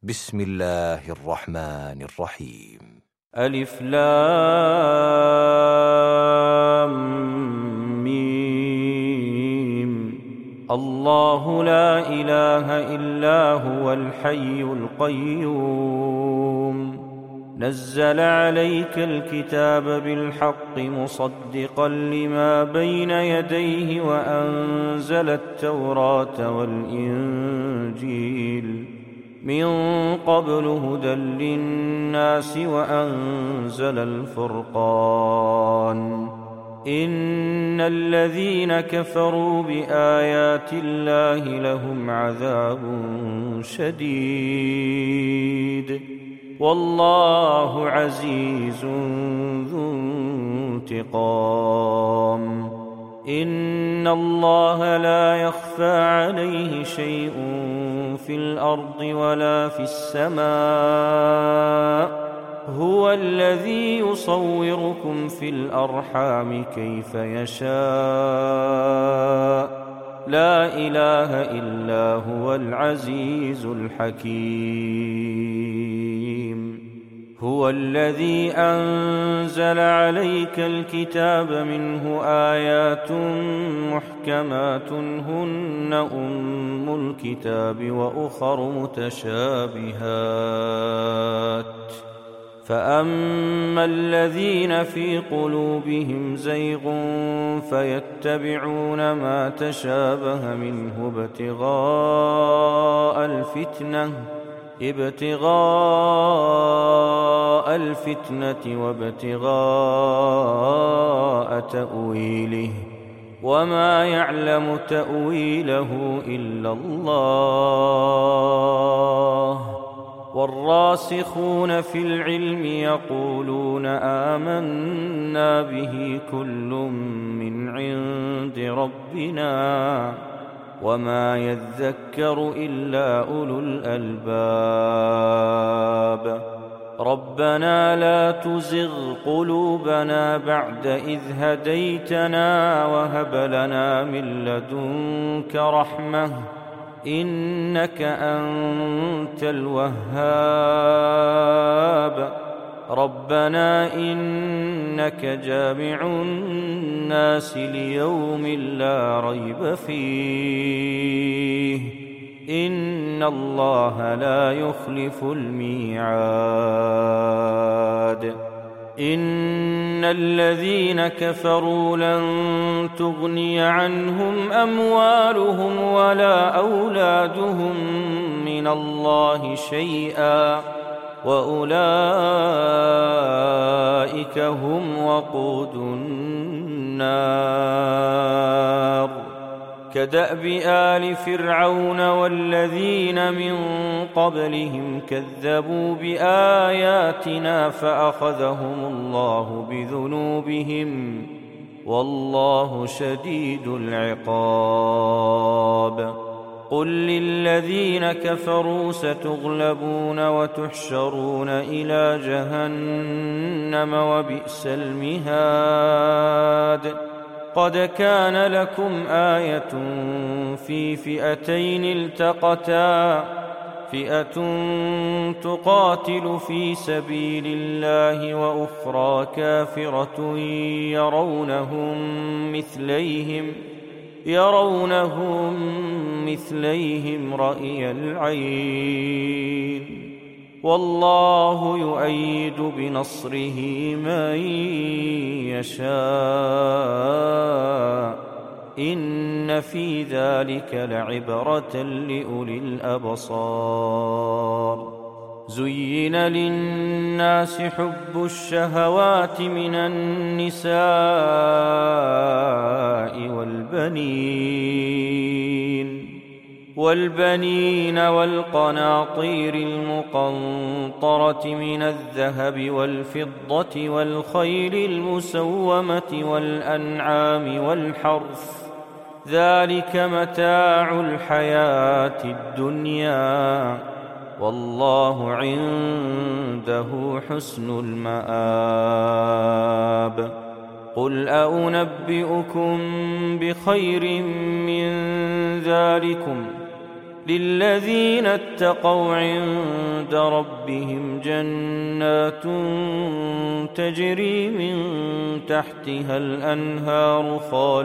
بسم الله الرحمن الرحيم. ألف لام ميم. الله لا إله إلا هو الحي القيوم نزل عليك الكتاب بالحق مصدقا لما بين يديه وأنزل التوراة والإنجيل من قبل هدى للناس وأنزل الفرقان إن الذين كفروا بآيات الله لهم عذاب شديد والله عزيز ذو انتقام إن الله لا يخفى عليه شيء في الأرض ولا في السماء هو الذي يصوركم في الأرحام كيف يشاء لا إله إلا هو العزيز الحكيم هو الذي أنزل عليك الكتاب منه آيات محكمات هن أم الكتاب وأخر متشابهات فأما الذين في قلوبهم زيغ فيتبعون ما تشابه منه ابتغاء الفتنة وابتغاء تأويله وما يعلم تأويله إلا الله والراسخون في العلم يقولون آمنا به كل من عند ربنا وما يذكر إلا أولو الألباب ربنا لا تزغ قلوبنا بعد إذ هديتنا وهب لنا من لدنك رحمة إنك أنت الوهاب ربنا إنك جامع الناس ليوم لا ريب فيه إن الله لا يخلف الميعاد إن الذين كفروا لن تغني عنهم أموالهم ولا أولادهم من الله شيئا وأولئك هم وقود النار كدأب آل فرعون والذين من قبلهم كذبوا بآياتنا فأخذهم الله بذنوبهم والله شديد العقاب قل للذين كفروا ستغلبون وتحشرون إلى جهنم وبئس المهاد قد كان لكم آية في فئتين التقتا فئة تقاتل في سبيل الله وأخرى كافرة يرونهم مثليهم رأي العين والله يؤيد بنصره من يشاء إن في ذلك لعبرة لأولي الأبصار زين للناس حب الشهوات من النساء والبنين والقناطير المقنطرة من الذهب والفضة والخيل المسومة والأنعام والحرث ذلك متاع الحياة الدنيا والله عنده حسن المآب قل أنبئكم بخير من ذلكم للذين اتقوا عند عند ربهم جنات تجري من تحتها الأنهار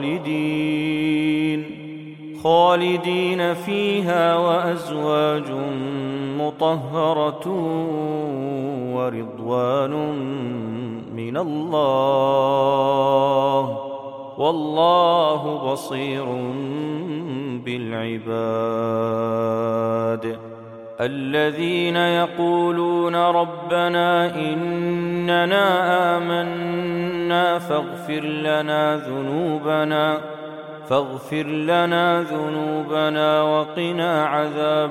خالدين فيها، وأزواج مطهرة ورضوان من الله، والله بصير بالعباد. الذين يقولون ربنا إننا آمنا فاغفر لنا ذنوبنا وقنا عذاب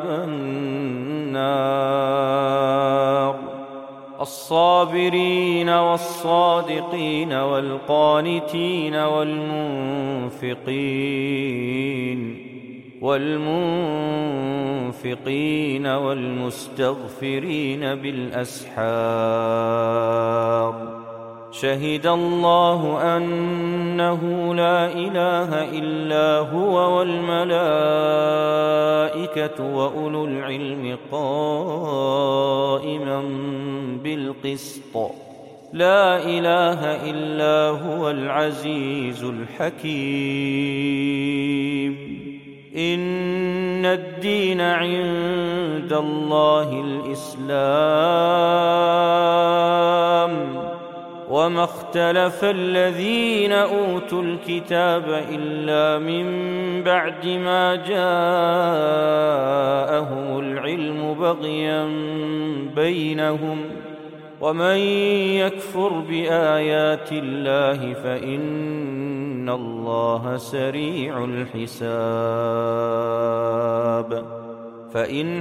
النار. الصابرين والصادقين والقانتين والمنفقين والمستغفرين بالأسحار. شهد الله أنه لا إله إلا هو والملائكة وأولو العلم قائما بالقسط، لا إله إلا هو العزيز الحكيم. إن الدين عند الله الإسلام، وما اختلف الذين أوتوا الكتاب إلا من بعد ما جاءهم العلم بغيا بينهم، ومن يكفر بآيات الله فإن الله سريع الحساب. فإن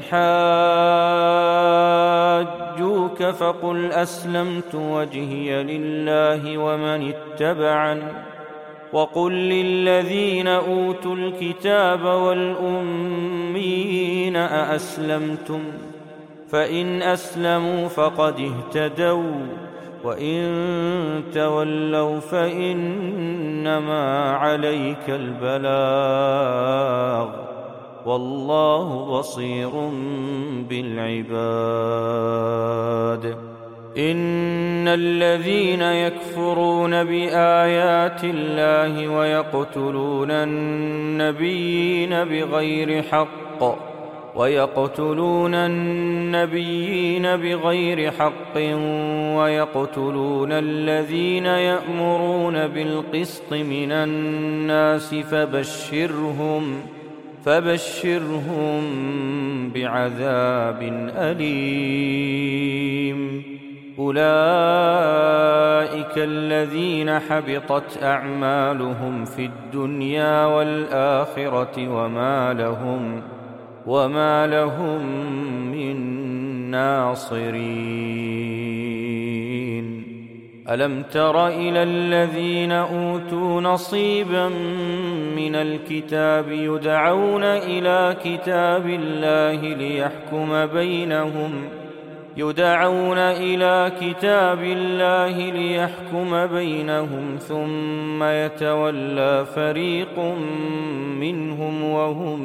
حاجوك فقل أسلمت وجهي لله ومن اتبعني، وقل للذين أوتوا الكتاب والأميين أأسلمتم؟ فإن أسلموا فقد اهتدوا، وإن تولوا فإنما عليك البلاغ، والله بصير بالعباد. إن الذين يكفرون بآيات الله ويقتلون النبيين بغير حق ويقتلون الذين يأمرون بالقسط من الناس فبشرهم بعذاب أليم. أولئك الذين حبطت أعمالهم في الدنيا والآخرة وما لهم من ناصرين. ألم تر إلى الذين أوتوا نصيبا من الكتاب يدعون إلى كتاب الله ليحكم بينهم ثم يتولى فريق منهم وهم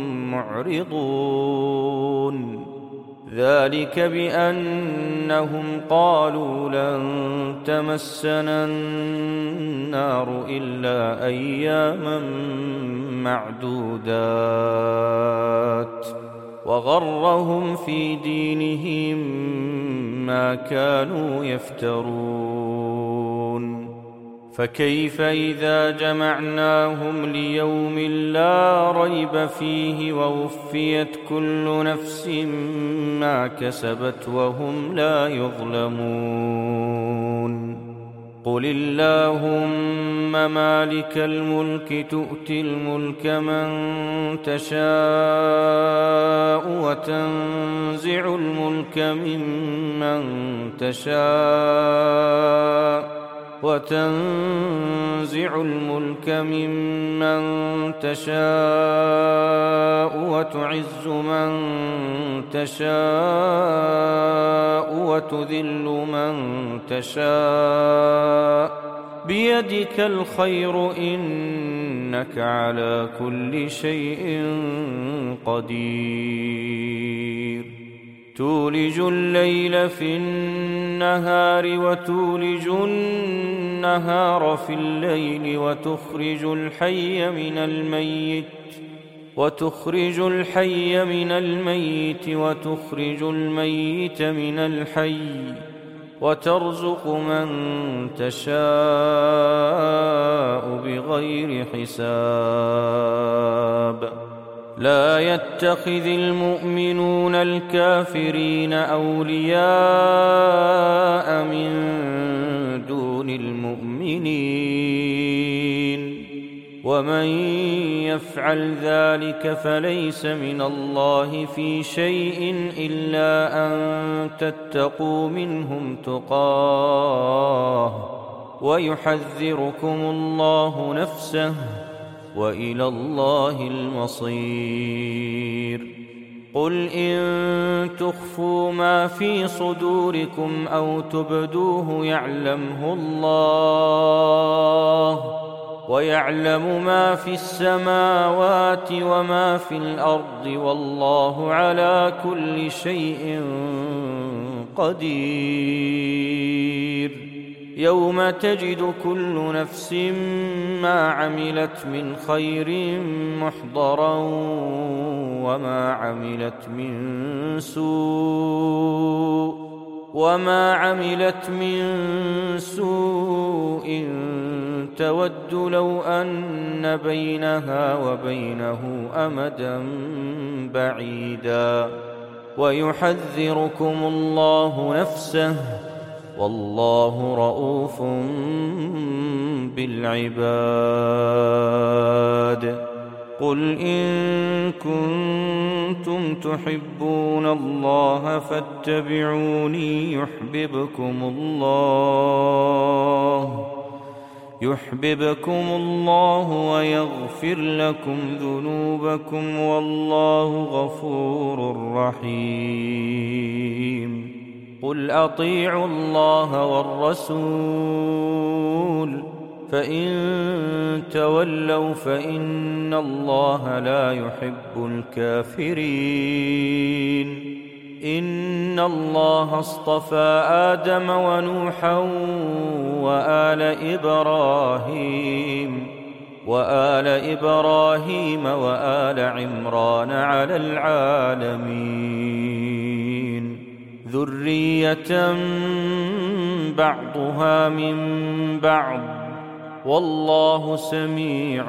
معرضون. ذلك بأنهم قالوا لن تمسنا النار إلا أياما معدودات، وغرهم في دينهم ما كانوا يفترون. فكيف إذا جمعناهم ليوم لا ريب فيه ووفيت كل نفس ما كسبت وهم لا يظلمون. قل اللهم مالك الملك تؤتي الملك من تشاء وتنزع الملك ممن تشاء وتعز من تشاء وتذل من تشاء، بيدك الخير إنك على كل شيء قدير. تولج الليل في النهار وتولج النهار في الليل وتخرج الحي من الميت وتخرج الميت من الحي وترزق من تشاء بغير حساب. لا يتخذ المؤمنون الكافرين أولياء من دون المؤمنين، ومن يفعل ذلك فليس من الله في شيء إلا أن تتقوا منهم تقاه، ويحذركم الله نفسه، وإلى الله المصير. قل إن تخفوا ما في صدوركم أو تبدوه يعلمه الله، ويعلم ما في السماوات وما في الأرض، والله على كل شيء قدير. يوم تجد كل نفس ما عملت من خير محضرا وما عملت من سوء تود لو أن بينها وبينه أمدا بعيدا، ويحذركم الله نفسه، والله رؤوف بالعباد. قل إن كنتم تحبون الله فاتبعوني يحببكم الله ويغفر لكم ذنوبكم، والله غفور رحيم. قل أطيعوا الله والرسول، فإن تولوا فإن الله لا يحب الكافرين. إن الله اصطفى آدم ونوحا وآل إبراهيم وآل عمران على العالمين، ذرية بعضها من بعض، والله سميع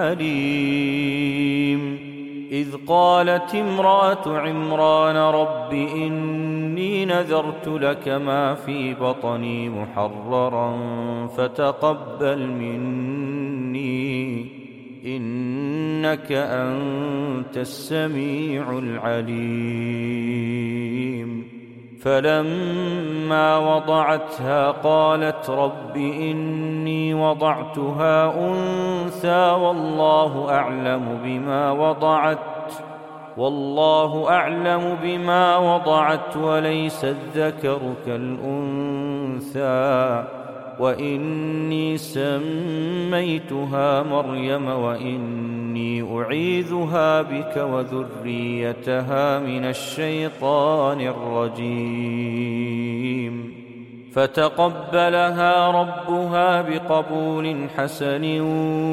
عليم. إذ قالت امرأة عمران رب إني نذرت لك ما في بطني محررا فتقبل مني إنك أنت السميع العليم. فلما وضعتها قالت رب إني وضعتها أنثى والله أعلم بما وضعت وليس الذكر كالأنثى، وإني سميتها مريم وإني أعيذها بك وذريتها من الشيطان الرجيم. فتقبلها ربها بقبول حسن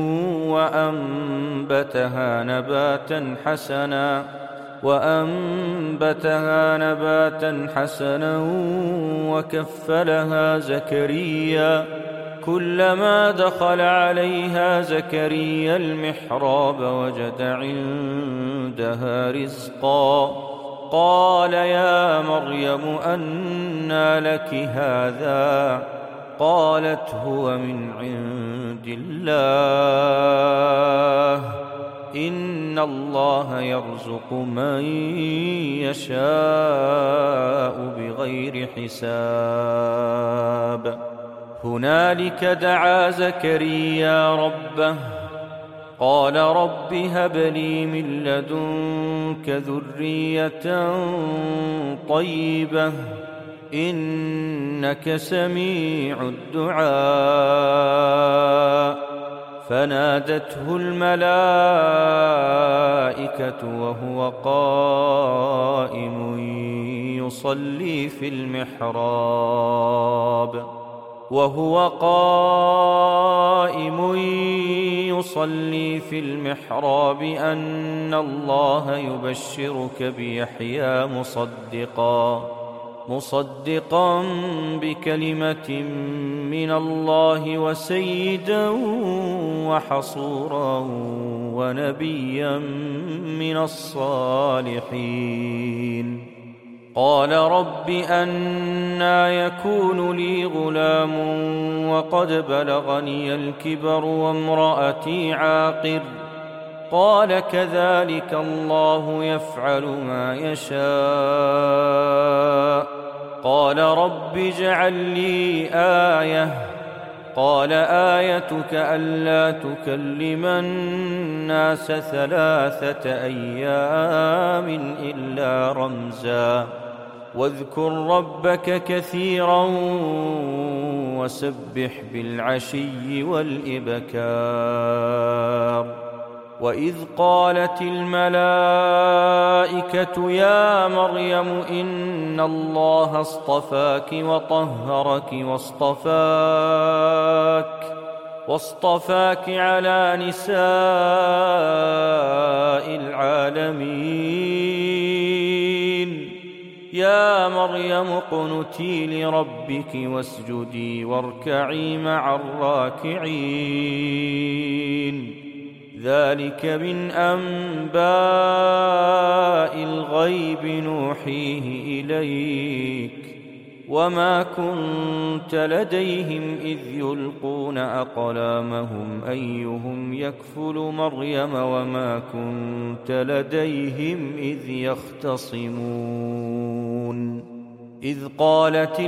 وأنبتها نباتا حسنا وكفلها زكريا. كلما دخل عليها زكريا المحراب وجد عندها رزقا، قال يا مريم أنى لك هذا؟ قالت هو من عند الله، إن الله يرزق من يشاء بغير حساب. هنالك دعا زكريا ربه قال رب هب لي من لدنك ذرية طيبة إنك سميع الدعاء. فنادته الملائكة وهو قائم يصلي في المحراب وهو قائم يصلي في المحراب أن الله يبشرك بيحيى مصدقا بكلمة من الله وسيدا وحصورا ونبيا من الصالحين. قال رب أنى يكون لي غلام وقد بلغني الكبر وامرأتي عاقر قال كذلك الله يفعل ما يشاء. قال رب اجعل لي آية قال آيتك ألا تكلم الناس 3 أيام إلا رمزا واذكر ربك كثيرا وسبح بالعشي والإبكار. وإذ قالت الملائكة يا مريم إن الله اصطفاك وطهرك واصطفاك على نساء العالمين. يا مريم اقنتي لربك واسجدي واركعي مع الراكعين. ذلك من أنباء الغيب نوحيه إليك وما كنت لديهم إذ يلقون أقلامهم أيهم يكفل مريم وما كنت لديهم إذ يختصمون. إذ قالت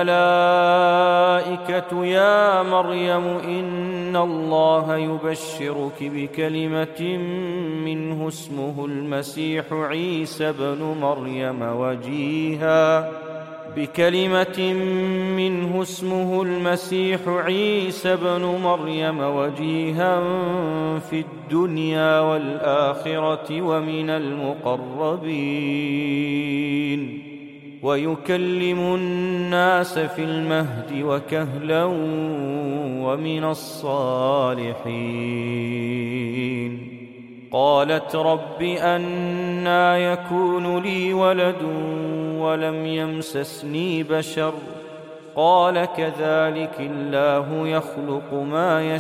الملائكة يا مريم إن الله يبشرك بكلمة منه اسمه المسيح عيسى بن مريم وجيها في الدنيا والآخرة ومن المقربين ويكلم الناس في المهد وكهلا ومن الصالحين. قالت رب أنى يكون لي ولد ولم يمسسني بشر قال كذلك الله يخلق ما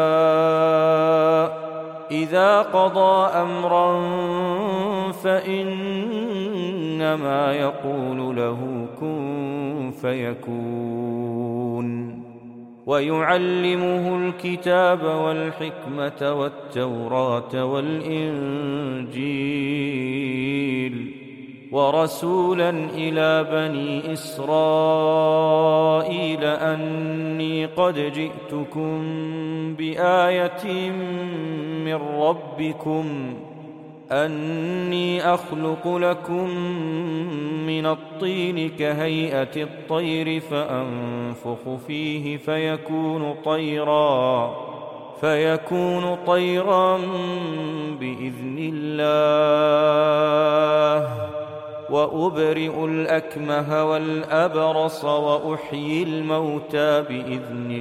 يشاء إذا قضى أمرا فإنما يقول له كن فيكون. ويعلمه الكتاب والحكمة والتوراة والإنجيل ورسولا إلى بني إسرائيل أني قد جئتكم بآية من ربكم أني أخلق لكم من الطين كهيئة الطير فأنفخ فيه فيكون طيرا بإذن الله وأبرئ الأكمه والأبرص وأحيي الموتى بإذن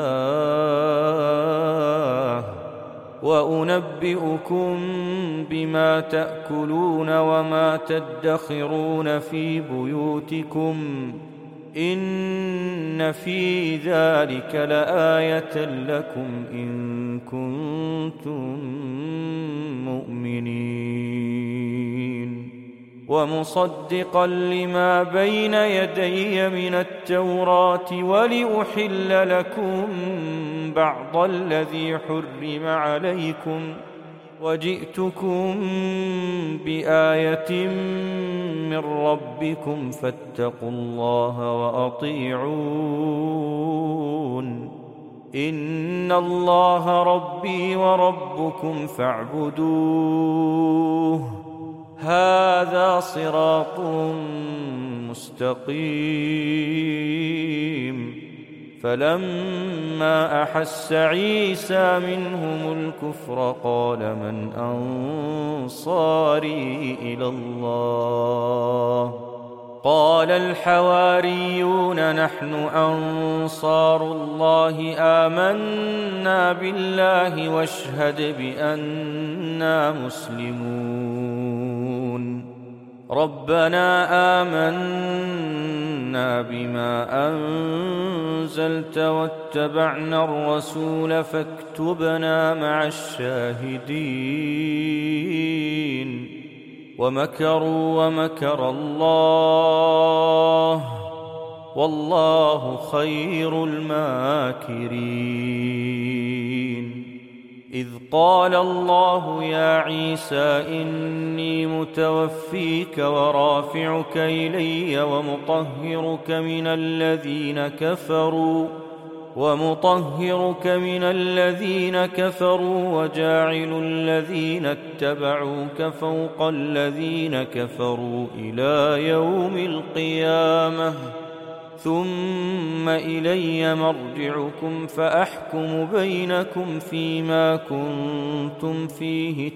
الله وأنبئكم بما تأكلون وما تدخرون في بيوتكم إن في ذلك لآية لكم إن كنتم مؤمنين. ومصدقا لما بين يدي من التوراة ولأحل لكم بعض الذي حرم عليكم وجئتكم بآية من ربكم فاتقوا الله وأطيعون إن الله ربي وربكم فاعبدوه هذا صراط مستقيم. فلما أحس عيسى منهم الكفر قال من أنصاري إلى الله قال الحواريون نحن أنصار الله آمنا بالله واشهد بأننا مسلمون ربنا آمنا بما أنزلت واتبعنا الرسول فاكتبنا مع الشاهدين ومكروا ومكر الله والله خير الماكرين إذ قال الله يا عيسى إني متوفيك ورافعك إلي ومطهرك من الذين كفروا وجاعل الذين اتبعوك فوق الذين كفروا إلى يوم القيامة ثم إلي مرجعكم فأحكم بينكم فيما كنتم فيه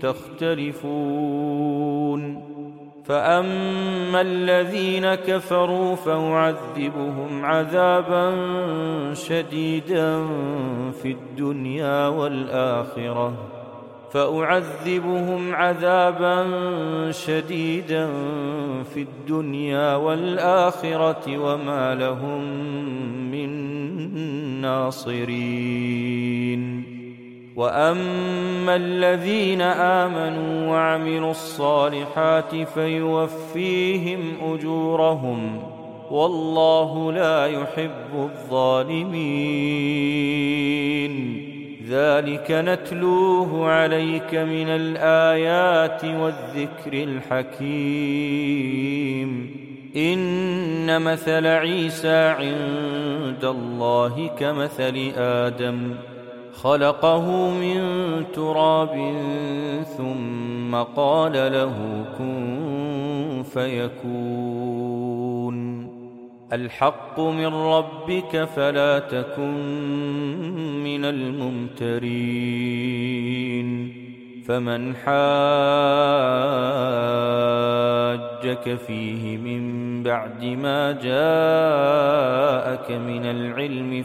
تختلفون فأما الذين كفروا فأعذبهم عذابا شديدا في الدنيا والآخرة وما لهم من ناصرين وأما الذين آمنوا وعملوا الصالحات فيوفيهم أجورهم والله لا يحب الظالمين ذلك نتلوه عليك من الآيات والذكر الحكيم إن مثل عيسى عند الله كمثل آدم خلقه من تراب ثم قال له كن فيكون الحق من ربك فلا تكن من الممترين فمن حاجك فيه من بعد ما جاءك من العلم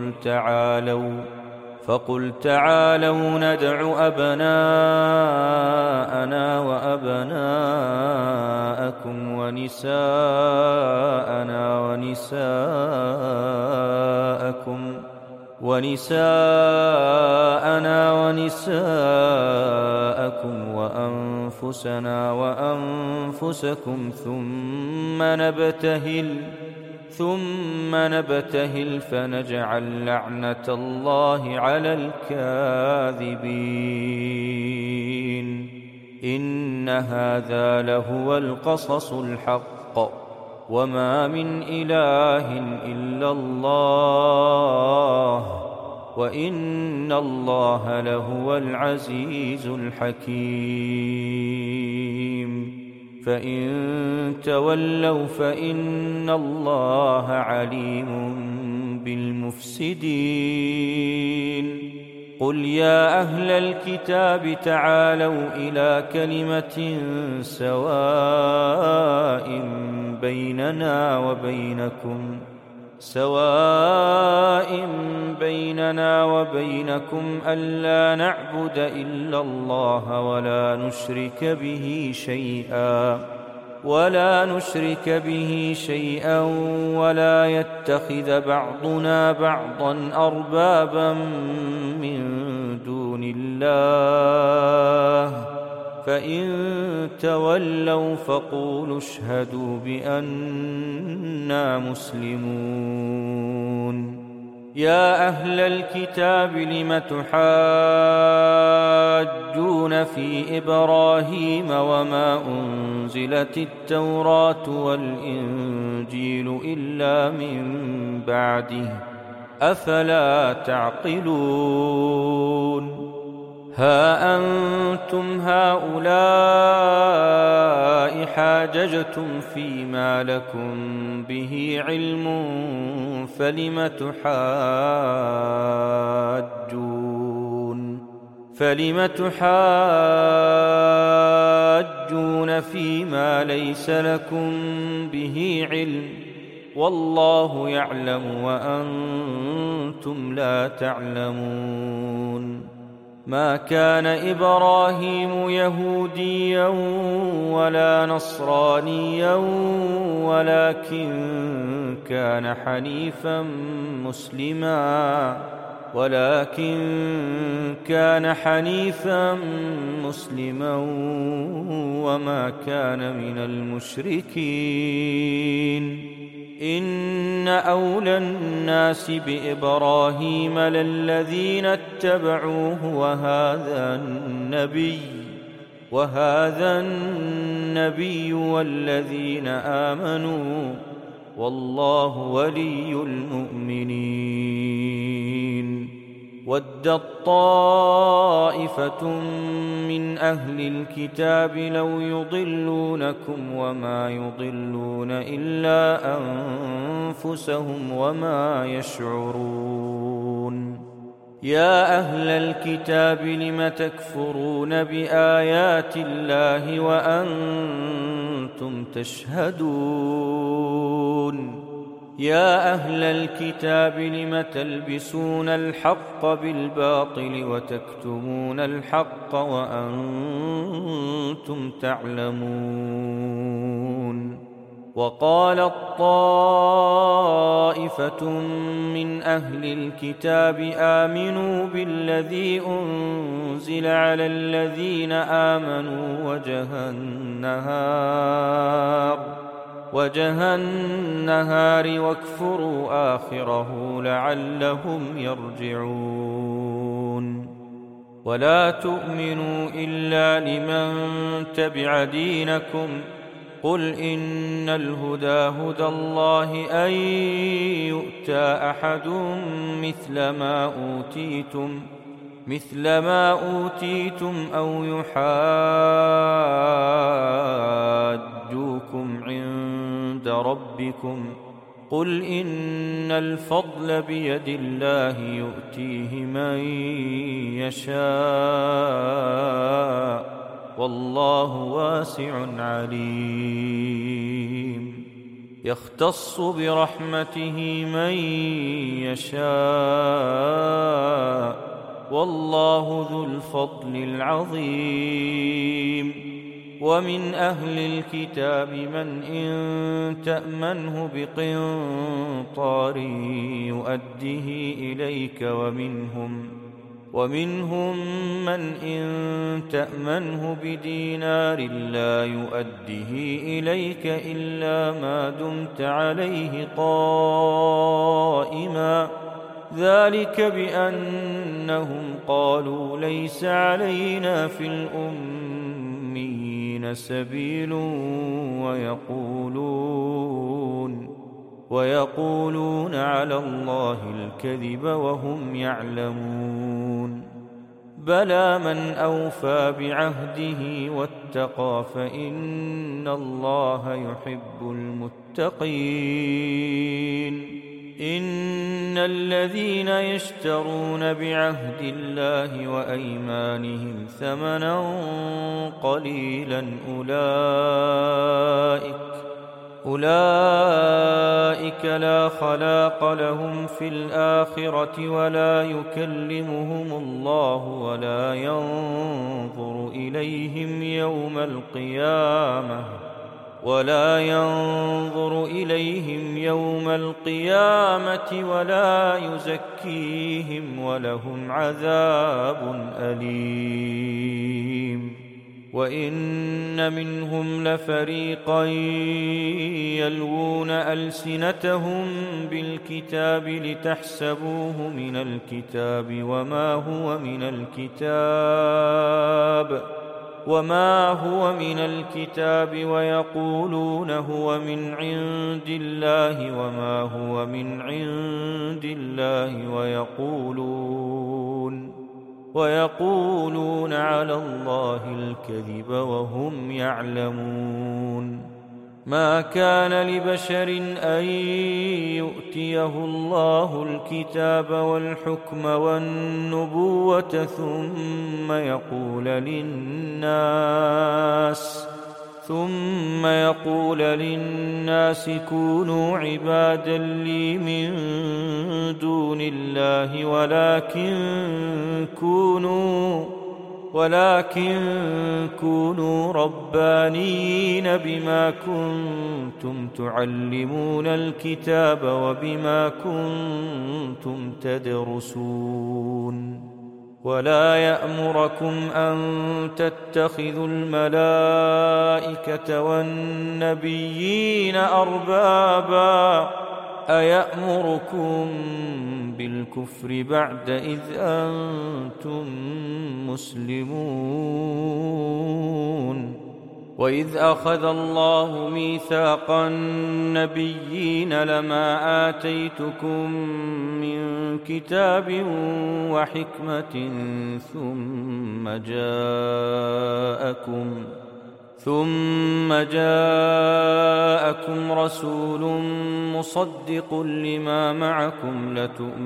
فقل تعالوا ندع أبناءنا وأبناءكم ونساءنا ونساءكم وأنفسنا وأنفسكم ثم نبتهل فنجعل لعنة الله على الكاذبين إن هذا لهو القصص الحق وما من إله إلا الله وإن الله لهو العزيز الحكيم فإن تولوا فإن الله عليم بالمفسدين قل يا أهل الكتاب تعالوا إلى كلمة سواء بيننا وبينكم ألا نعبد إلا الله ولا نشرك به شيئا ولا يتخذ بعضنا بعضا أربابا من دون الله فإن تولوا فقولوا اشهدوا بأننا مسلمون يا أهل الكتاب لم تحاجون في إبراهيم وما أنزلت التوراة والإنجيل إلا من بعده أفلا تعقلون ها أنتم هؤلاء حاججتم فيما لكم به علم فلم تحاجون تجادلون فيما ليس لكم به علم والله يعلم وأنتم لا تعلمون ما كان إبراهيم يهوديا ولا نصرانيا ولكن كان حنيفا مسلما وما كان من المشركين إن أولى الناس بإبراهيم للذين اتبعوه وهذا النبي والذين آمنوا والله ولي المؤمنين ودت طائفة من أهل الكتاب لو يضلونكم وما يضلون إلا أنفسهم وما يشعرون يا أهل الكتاب لم تكفرون بآيات الله وأنتم تشهدون يا أهل الكتاب لم تلبسون الحق بالباطل وتكتمون الحق وأنتم تعلمون وقالت طائفة من أهل الكتاب آمنوا بالذي أنزل على الذين آمنوا وجه النهار واكفروا آخره لعلهم يرجعون ولا تؤمنوا إلا لمن تبع دينكم قل إن الهدى هدى الله أن يؤتى أحد مثل ما أوتيتم أو يحاجوكم عند ربكم قل إن الفضل بيد الله يؤتيه من يشاء والله واسع عليم يختص برحمته من يشاء والله ذو الفضل العظيم ومن أهل الكتاب من إن تأمنه بقنطار يؤده إليك ومنهم من إن تأمنه بدينار لا يؤده إليك إلا ما دمت عليه قائما ذلك بأنهم قالوا ليس علينا في الأميين سبيل ويقولون على الله الكذب وهم يعلمون بلى من أوفى بعهده واتقى فإن الله يحب المتقين إن الذين يشترون بعهد الله وأيمانهم ثمنا قليلا أولئك لا خلاق لهم في الآخرة ولا يكلمهم الله ولا ينظر إليهم يوم القيامة ولا يزكيهم ولهم عذاب أليم وإن منهم لفريقا يلوون ألسنتهم بالكتاب لتحسبوه من الكتاب وما هو من الكتاب ويقولون هو من عند الله وما هو من عند الله ويقولون على الله الكذب وهم يعلمون ما كان لبشر أن يؤتيه الله الكتاب والحكم ثم يقول للناس كونوا عبادا لي من دون الله ولكن كونوا ربانيين بما كنتم تعلمون الكتاب وبما كنتم تدرسون ولا يأمركم أن تتخذوا الملائكة والنبيين أربابا أيأمركم بالكفر بعد إذ أنتم مسلمون وإذ أخذ الله ميثاق النبيين لما آتيتكم من كتاب وحكمة ثم جاءكم رسول مصدق لما معكم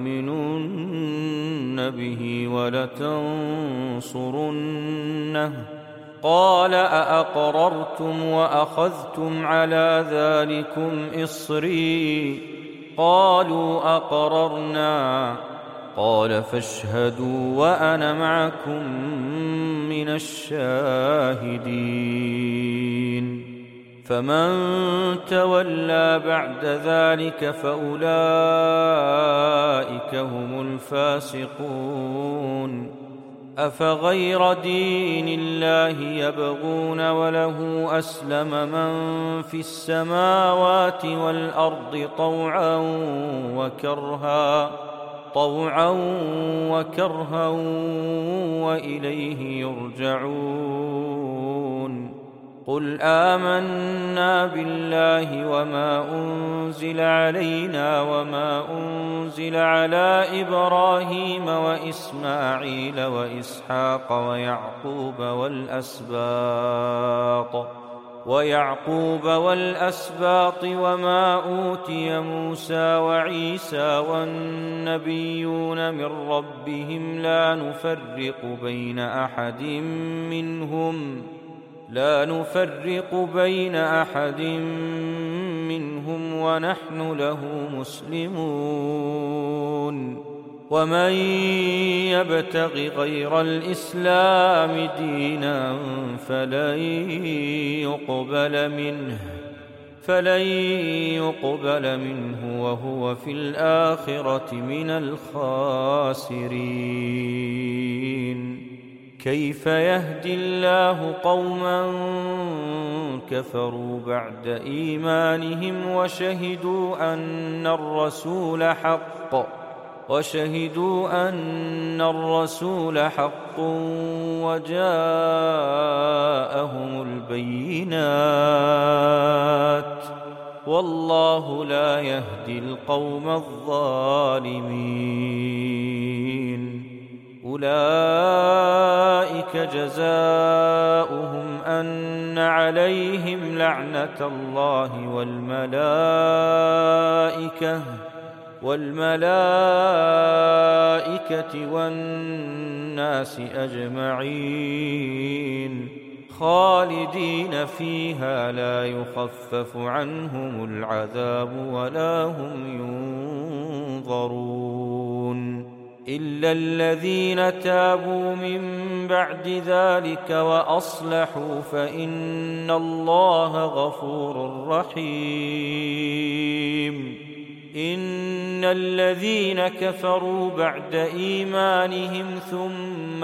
لتؤمنن به ولتنصرنه قال أأقررتم وأخذتم على ذلكم إصري قالوا أقررنا قال فاشهدوا وأنا معكم من الشاهدين فمن تولى بعد ذلك فأولئك هم الفاسقون أفغير دين الله يبغون وله أسلم من في السماوات والأرض طوعا وكرها وإليه يرجعون قل آمنا بالله وما أنزل علينا وما أنزل على إبراهيم وإسماعيل وإسحاق ويعقوب والأسباط وما أوتي موسى وعيسى والنبيون من ربهم لا نفرق بين أحد منهم ونحن له مسلمون ومن يبتغ غير الإسلام دينا فلن يقبل منه وهو في الآخرة من الخاسرين كيف يهدي الله قوما كفروا بعد إيمانهم وشهدوا أن الرسول حق وجاءهم البينات والله لا يهدي القوم الظالمين أولئك جزاؤهم أن عليهم لعنة الله والملائكة والناس أجمعين خالدين فيها لا يخفف عنهم العذاب ولا هم ينظرون إلا الذين تابوا من بعد ذلك وأصلحوا فإن الله غفور رحيم إن الذين كفروا بعد إيمانهم ثم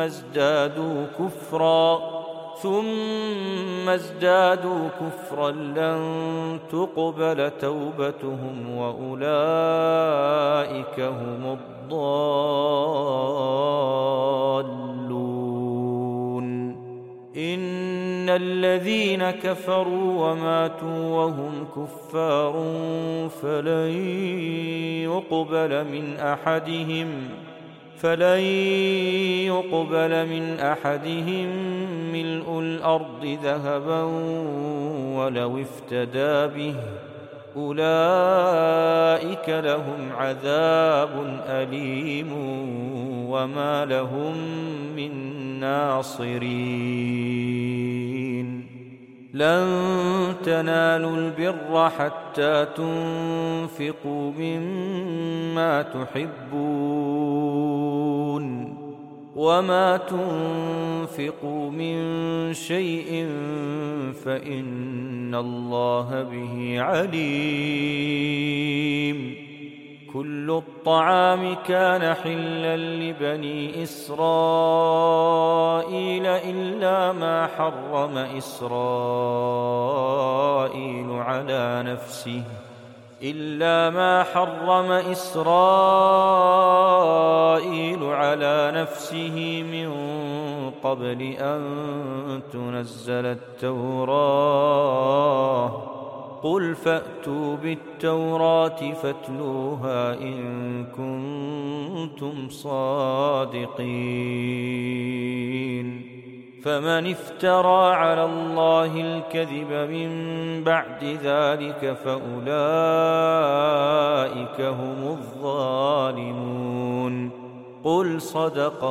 ازدادوا كفرا لن تقبل توبتهم وأولئك هم الضالون إن الذين كفروا وماتوا وهم كفار فلن يقبل من أحدهم ملء الأرض ذهبا ولو افتدى به أولئك لهم عذاب أليم وما لهم من ناصرين لن تنالوا البر حتى تنفقوا مما تحبون وما تنفقوا من شيء فإن الله به عليم. كل الطعام كان حلا لبني إسرائيل إلا ما حرم إسرائيل على نفسه من قبل أن تنزل التوراة. قل فأتوا بالتوراة فاتلوها إن كنتم صادقين. فمن افترى على الله الكذب من بعد ذلك فأولئك هم الظالمون. قل صدق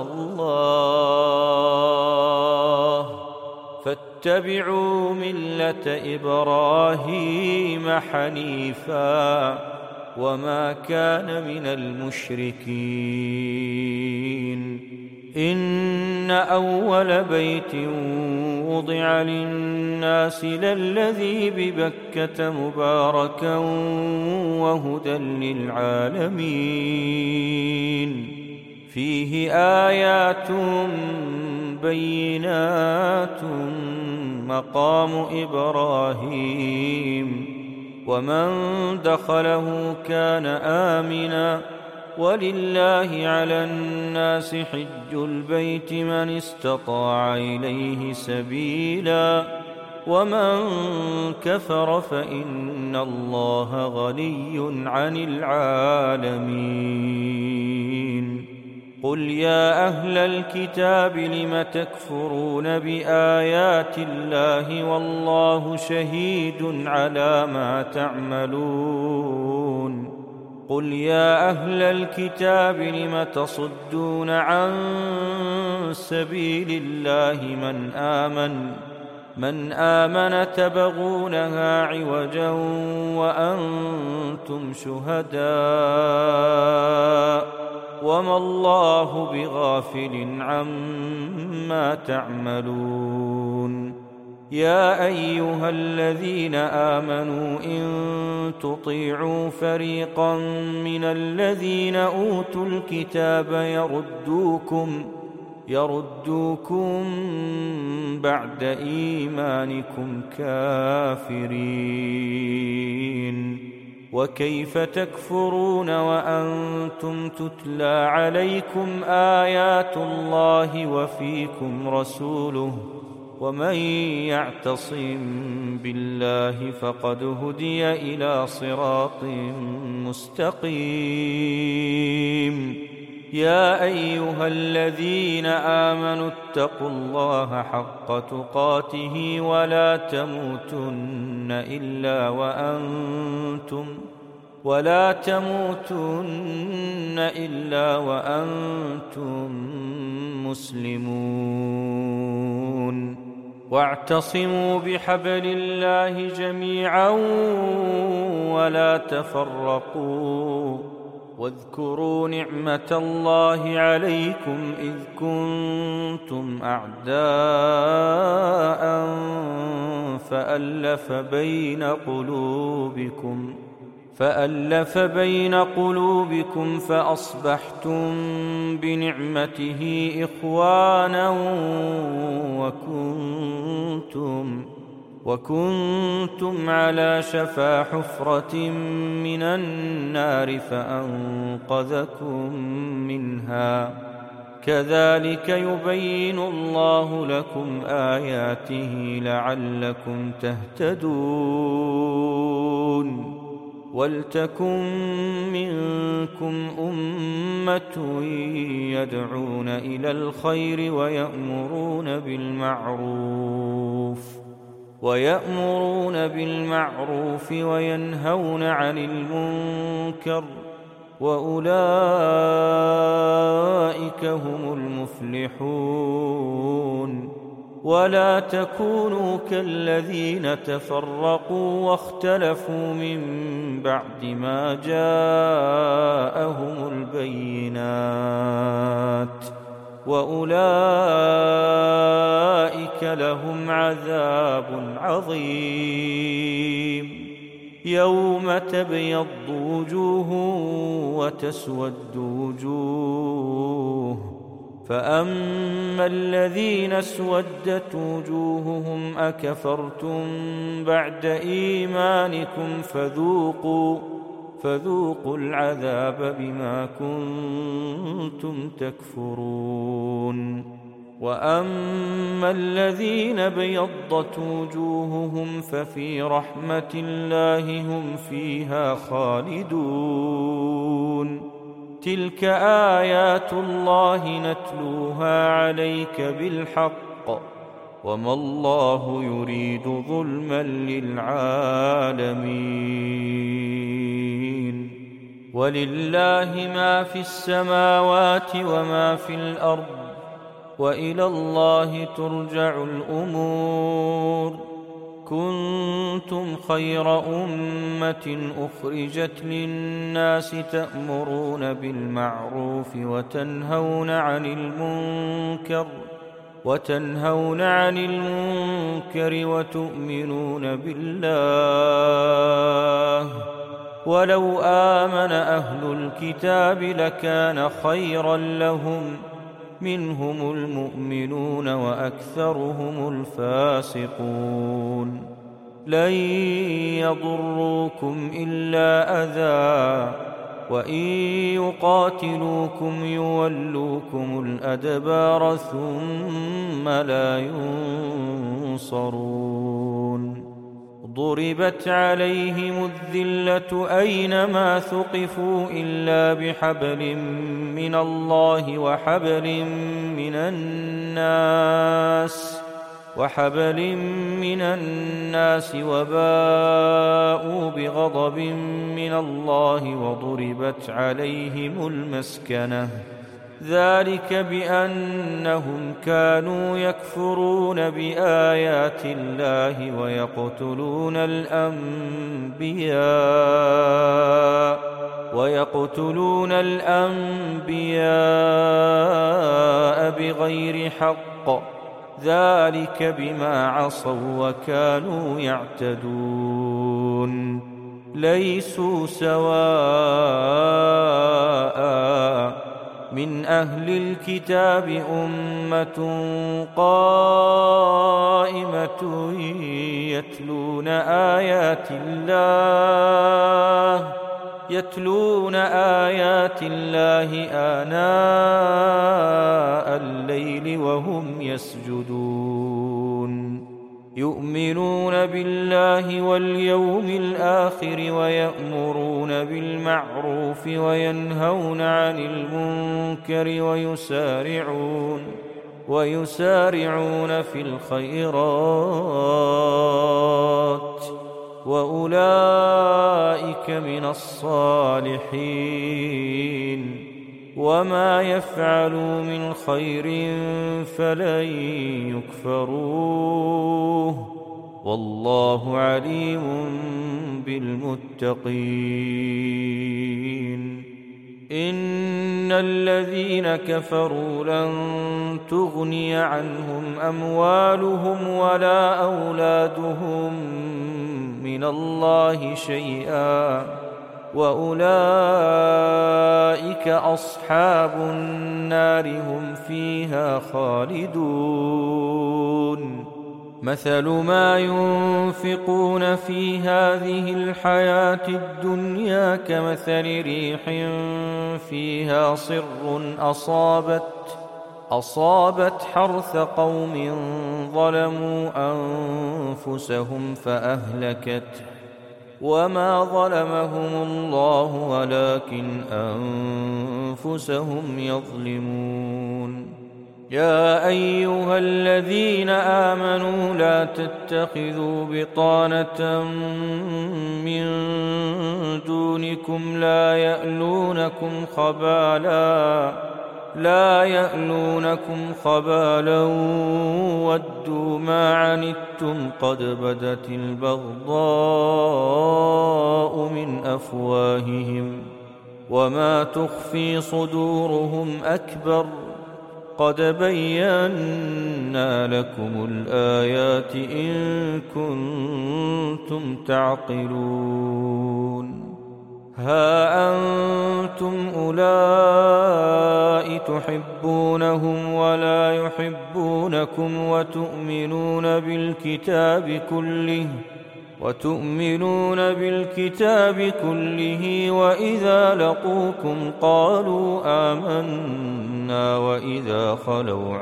الله. فاتبعوا ملة إبراهيم حنيفا وما كان من المشركين. إن أول بيت وضع للناس للذي ببكة مباركا وهدى للعالمين. فيه آيات بينات مقام إبراهيم ومن دخله كان آمنا ولله على الناس حج البيت من استطاع إليه سبيلا ومن كفر فإن الله غني عن العالمين. قل يا أهل الكتاب لم تكفرون بآيات الله والله شهيد على ما تعملون. قل يا أهل الكتاب لم تصدون عن سبيل الله من آمن تبغونها عوجا وأنتم شهداء وما الله بغافل عما تعملون. يا أيها الذين آمنوا إن تطيعوا فريقا من الذين أوتوا الكتاب يردوكم بعد إيمانكم كافرين. وكيف تكفرون وأنتم تتلى عليكم آيات الله وفيكم رسوله ومن يعتصم بالله فقد هدي إلى صراط مستقيم. يا أيها الذين آمنوا اتقوا الله حق تقاته ولا تموتن إلا وأنتم مسلمون. واعتصموا بحبل الله جميعا ولا تفرقوا. واذكروا نعمة الله عليكم إذ كنتم أعداء فألف بين قلوبكم فأصبحتم بنعمته إخوانا وكنتم على شفا حفرة من النار فأنقذكم منها. كذلك يبين الله لكم آياته لعلكم تهتدون. ولتكن منكم أمة يدعون إلى الخير ويأمرون بالمعروف وينهون عن المنكر وأولئك هم المفلحون. ولا تكونوا كالذين تفرقوا واختلفوا من بعد ما جاءهم البينات وأولئك لهم عذاب عظيم. يوم تبيض وجوه وتسود وجوه، فأما الذين اسودت وجوههم أكفرتم بعد إيمانكم فذوقوا العذاب بما كنتم تكفرون. وأما الذين بيضت وجوههم ففي رحمة الله هم فيها خالدون. تلك آيات الله نتلوها عليك بالحق، وما الله يريد ظلما للعالمين. ولله ما في السماوات وما في الأرض، وإلى الله ترجع الأمور. كنتم خير أمة أخرجت للناس تأمرون بالمعروف وتنهون عن المنكر وتؤمنون بالله. ولو آمن أهل الكتاب لكان خيرا لهم، منهم المؤمنون وأكثرهم الفاسقون. لن يضروكم إلا أذى، وإن يقاتلوكم يولوكم الأدبار ثم لا ينصرون. ضربت عليهم الذلة أينما ثقفوا إلا بحبل من الله وحبل من الناس وباءوا بغضب من الله وضربت عليهم المسكنة. ذلك بأنهم كانوا يكفرون بآيات الله ويقتلون الأنبياء بغير حق. ذلك بما عصوا وكانوا يعتدون. ليسوا سواء من أهل الكتاب أمة قائمة يتلون آيات الله آناء الليل وهم يسجدون. يؤمنون بالله واليوم الآخر ويأمرون بالمعروف وينهون عن المنكر ويسارعون في الخيرات، وأولئك من الصالحين. وما يفعلوا من خير فلن يكفروه، والله عليم بالمتقين. إن الذين كفروا لن تغني عنهم أموالهم ولا أولادهم من الله شيئا، وأولئك أصحاب النار هم فيها خالدون. مثل ما ينفقون في هذه الحياة الدنيا كمثل ريح فيها صر أصابت حرث قوم ظلموا أنفسهم فأهلكته، وما ظلمهم الله ولكن أنفسهم يظلمون. يا أيها الذين آمنوا لا تتخذوا بطانة من دونكم لا يألونكم خبالا لا يألونكم خبالا ودوا ما عنتم قد بدت البغضاء من أفواههم وما تخفي صدورهم أكبر قد بينا لكم الآيات إن كنتم تعقلون ها أنتم أولئك تحبونهم ولا يحبونكم وتؤمنون بالكتاب كله وإذا لقوكم قالوا آمنا وإذا خلوا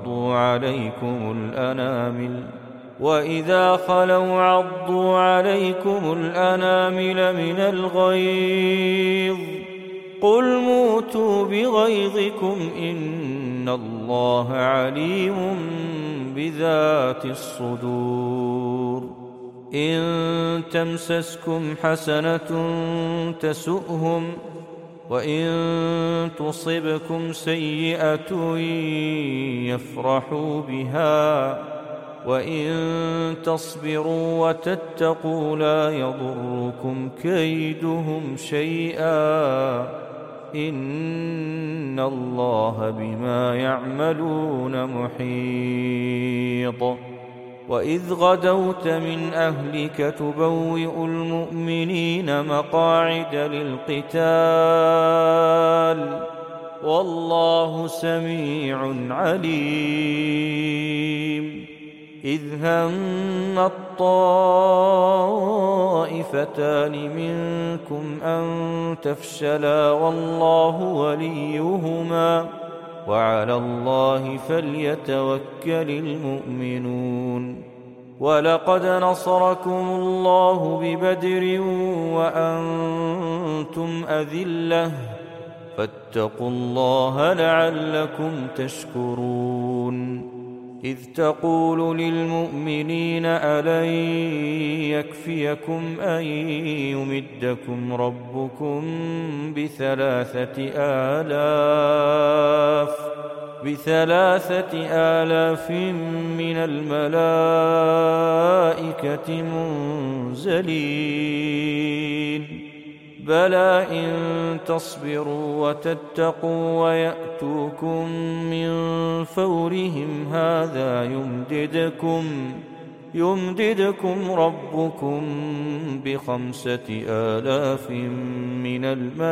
عضوا عليكم الأنامل من الغيظ قل موتوا بغيظكم إن الله عليم بذات الصدور إن تمسسكم حسنة تسؤهم وإن تصبكم سيئة يفرحوا بها وإن تصبروا وتتقوا لا يضركم كيدهم شيئا إن الله بما يعملون محيط وإذ غدوت من أهلك تبوئ المؤمنين مقاعد للقتال والله سميع عليم إذ هم الطائفتان منكم أن تفشلا والله وليهما وعلى الله فليتوكل المؤمنون ولقد نصركم الله ببدر وأنتم أذلة فاتقوا الله لعلكم تشكرون إذ تقول للمؤمنين ألن يكفيكم أن يمدكم ربكم ب3,000 من الملائكة منزلين بلى إن تصبروا وتتقوا ويأتوكم من فورهم هذا يمددكم ربكم ب5,000 من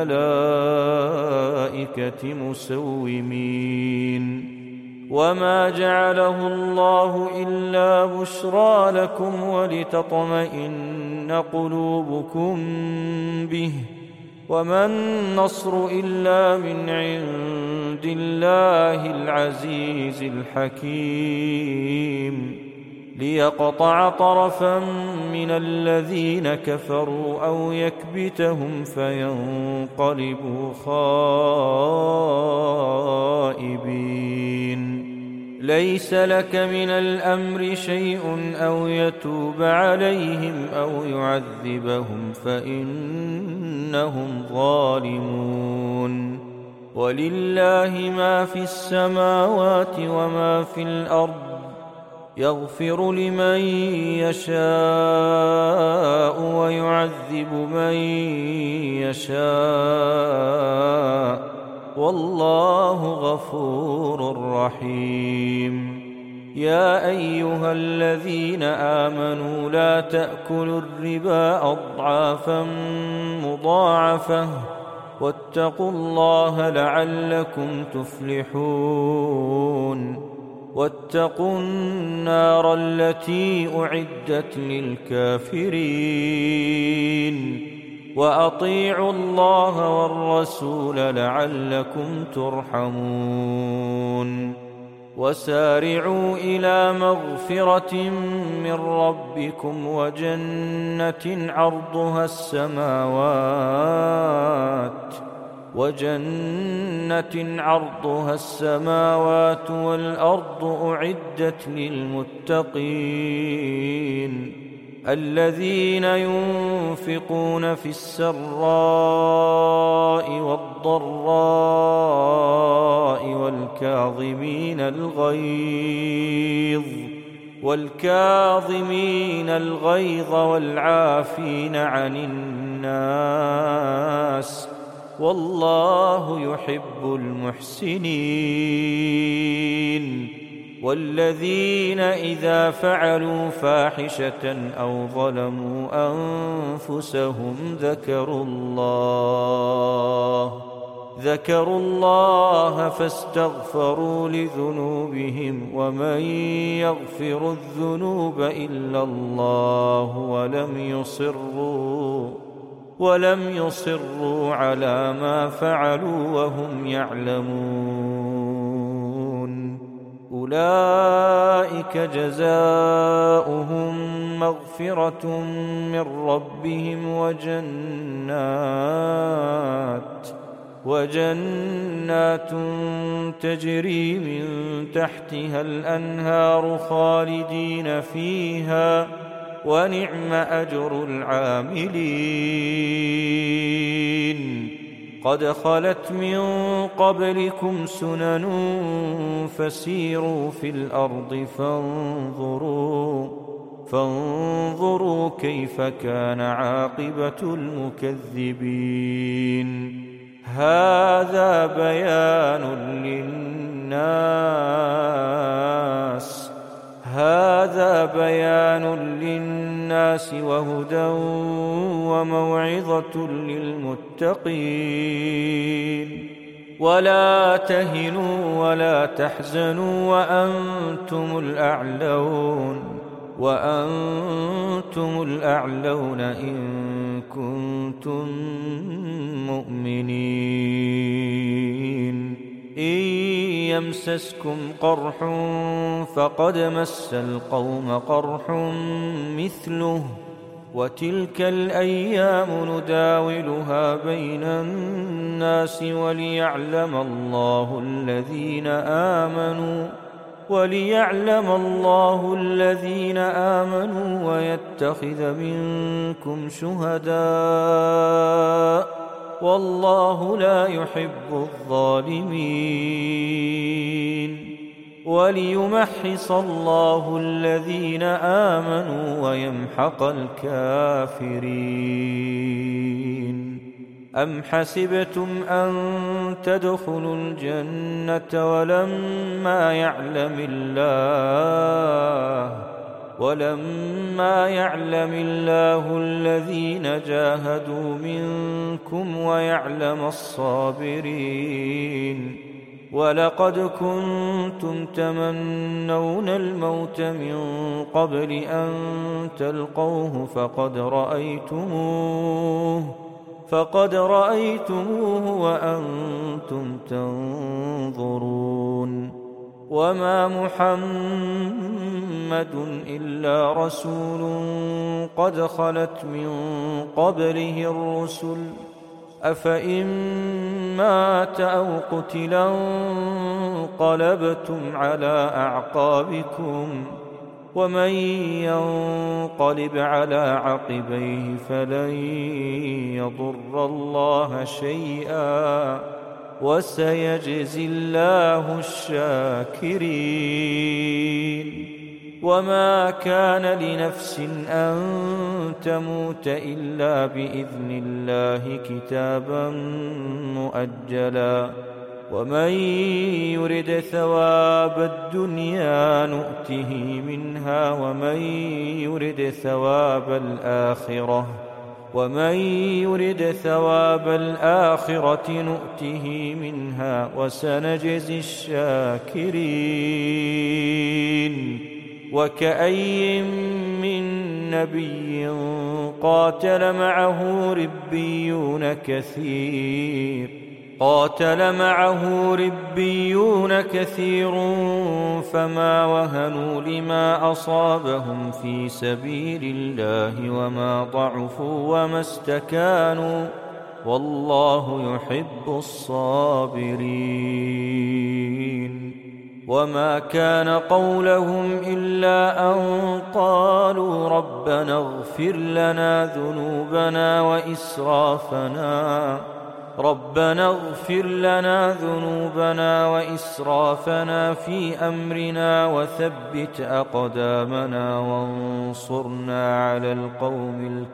الملائكة مسومين وما جعله الله إلا بشرى لكم ولتطمئن قلوبكم به وما النصر إلا من عند الله العزيز الحكيم ليقطع طرفا من الذين كفروا أو يكبتهم فينقلبوا خائبين ليس لك من الأمر شيء أو يتوب عليهم أو يعذبهم فإنهم ظالمون ولله ما في السماوات وما في الأرض يغفر لمن يشاء ويعذب من يشاء والله غفور رحيم يا أيها الذين آمنوا لا تأكلوا الربا أضعافا مضاعفة واتقوا الله لعلكم تفلحون واتقوا النار التي أعدت للكافرين وأطيعوا الله والرسول لعلكم ترحمون وسارعوا إلى مغفرة من ربكم وجنة عرضها السماوات والأرض أعدت للمتقين الذين ينفقون في السراء والضراء والكاظمين الغيظ والعافين عن الناس والله يحب المحسنين. والذين إذا فعلوا فاحشة أو ظلموا أنفسهم ذكروا الله فاستغفروا لذنوبهم ومن يغفر الذنوب إلا الله ولم يصروا على ما فعلوا وهم يعلمون. أولئك جزاؤهم مغفرة من ربهم وجنات تجري من تحتها الأنهار خالدين فيها ونعم أجر العاملين. قد خلت من قبلكم سنن فسيروا في الأرض فانظروا كيف كان عاقبة المكذبين. هذا بيان للناس وهدى وموعظة للمتقين. ولا تهنوا ولا تحزنوا وأنتم الأعلون إن كنتم مؤمنين. إن يمسسكم قرح فقد مس القوم قرح مثله وتلك الأيام نداولها بين الناس وليعلم الله الذين آمنوا ويتخذ منكم شهداء والله لا يحب الظالمين. وليمحص الله الذين آمنوا ويمحق الكافرين. أم حسبتم أن تدخلوا الجنة ولما يعلم الله الذين جاهدوا منكم ويعلم الصابرين. ولقد كنتم تمنون الموت من قبل أن تلقوه فقد رأيتموه وأنتم تنظرون. وما محمد إلا رسول قد خلت من قبله الرسل أفإن مات أو قتلا انقلبتم على أعقابكم ومن ينقلب على عقبيه فلن يضر الله شيئا وسيجزي الله الشاكرين. وما كان لنفس أن تموت إلا بإذن الله كتابا مؤجلا ومن يرد ثواب الدنيا نؤته منها ومن يرد ثواب الآخرة نؤته منها وسنجزي الشاكرين. وكأي من نبي قاتل معه ربيون كثير فما وهنوا لما أصابهم في سبيل الله وما ضعفوا وما استكانوا والله يحب الصابرين. وما كان قولهم إلا أن قالوا ربنا اغفر لنا ذنوبنا ربنا اغفر لنا ذنوبنا وإسرافنا في أمرنا وثبت أقدامنا وانصرنا على القوم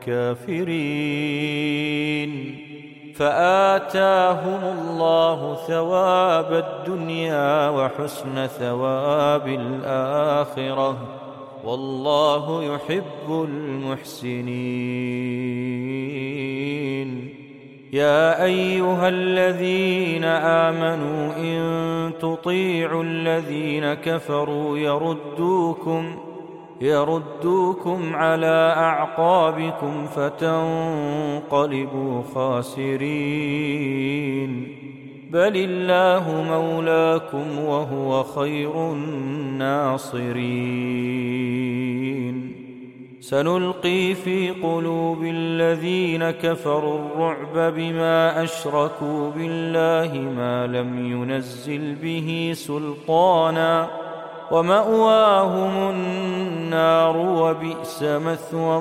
الكافرين. فآتاهم الله ثواب الدنيا وحسن ثواب الآخرة، والله يحب المحسنين. يا أيها الذين آمنوا إن تطيعوا الذين كفروا يردوكم على أعقابكم فتنقلبوا خاسرين. بل الله مولاكم وهو خير الناصرين. سنلقي في قلوب الذين كفروا الرعب بما أشركوا بالله ما لم ينزل به سلطانا، ومأواهم النار وبئس مثوى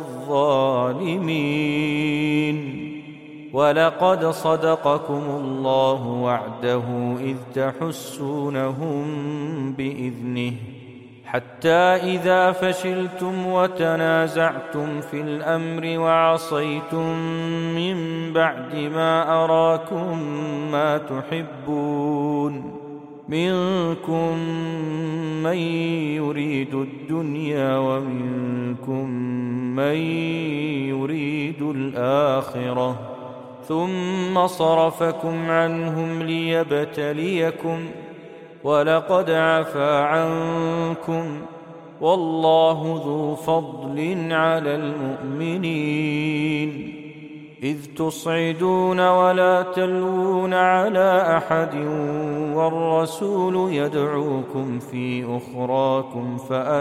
الظالمين. ولقد صدقكم الله وعده إذ تحسونهم بإذنه، حتى إذا فشلتم وتنازعتم في الأمر وعصيتم من بعد ما أراكم ما تحبون، منكم من يريد الدنيا ومنكم من يريد الآخرة، ثم صرفكم عنهم ليبتليكم، ولقد عفا عنكم، والله ذو فضل على المؤمنين. إذ تصعدون ولا تلوون على أحد والرسول يدعوكم في أخراكم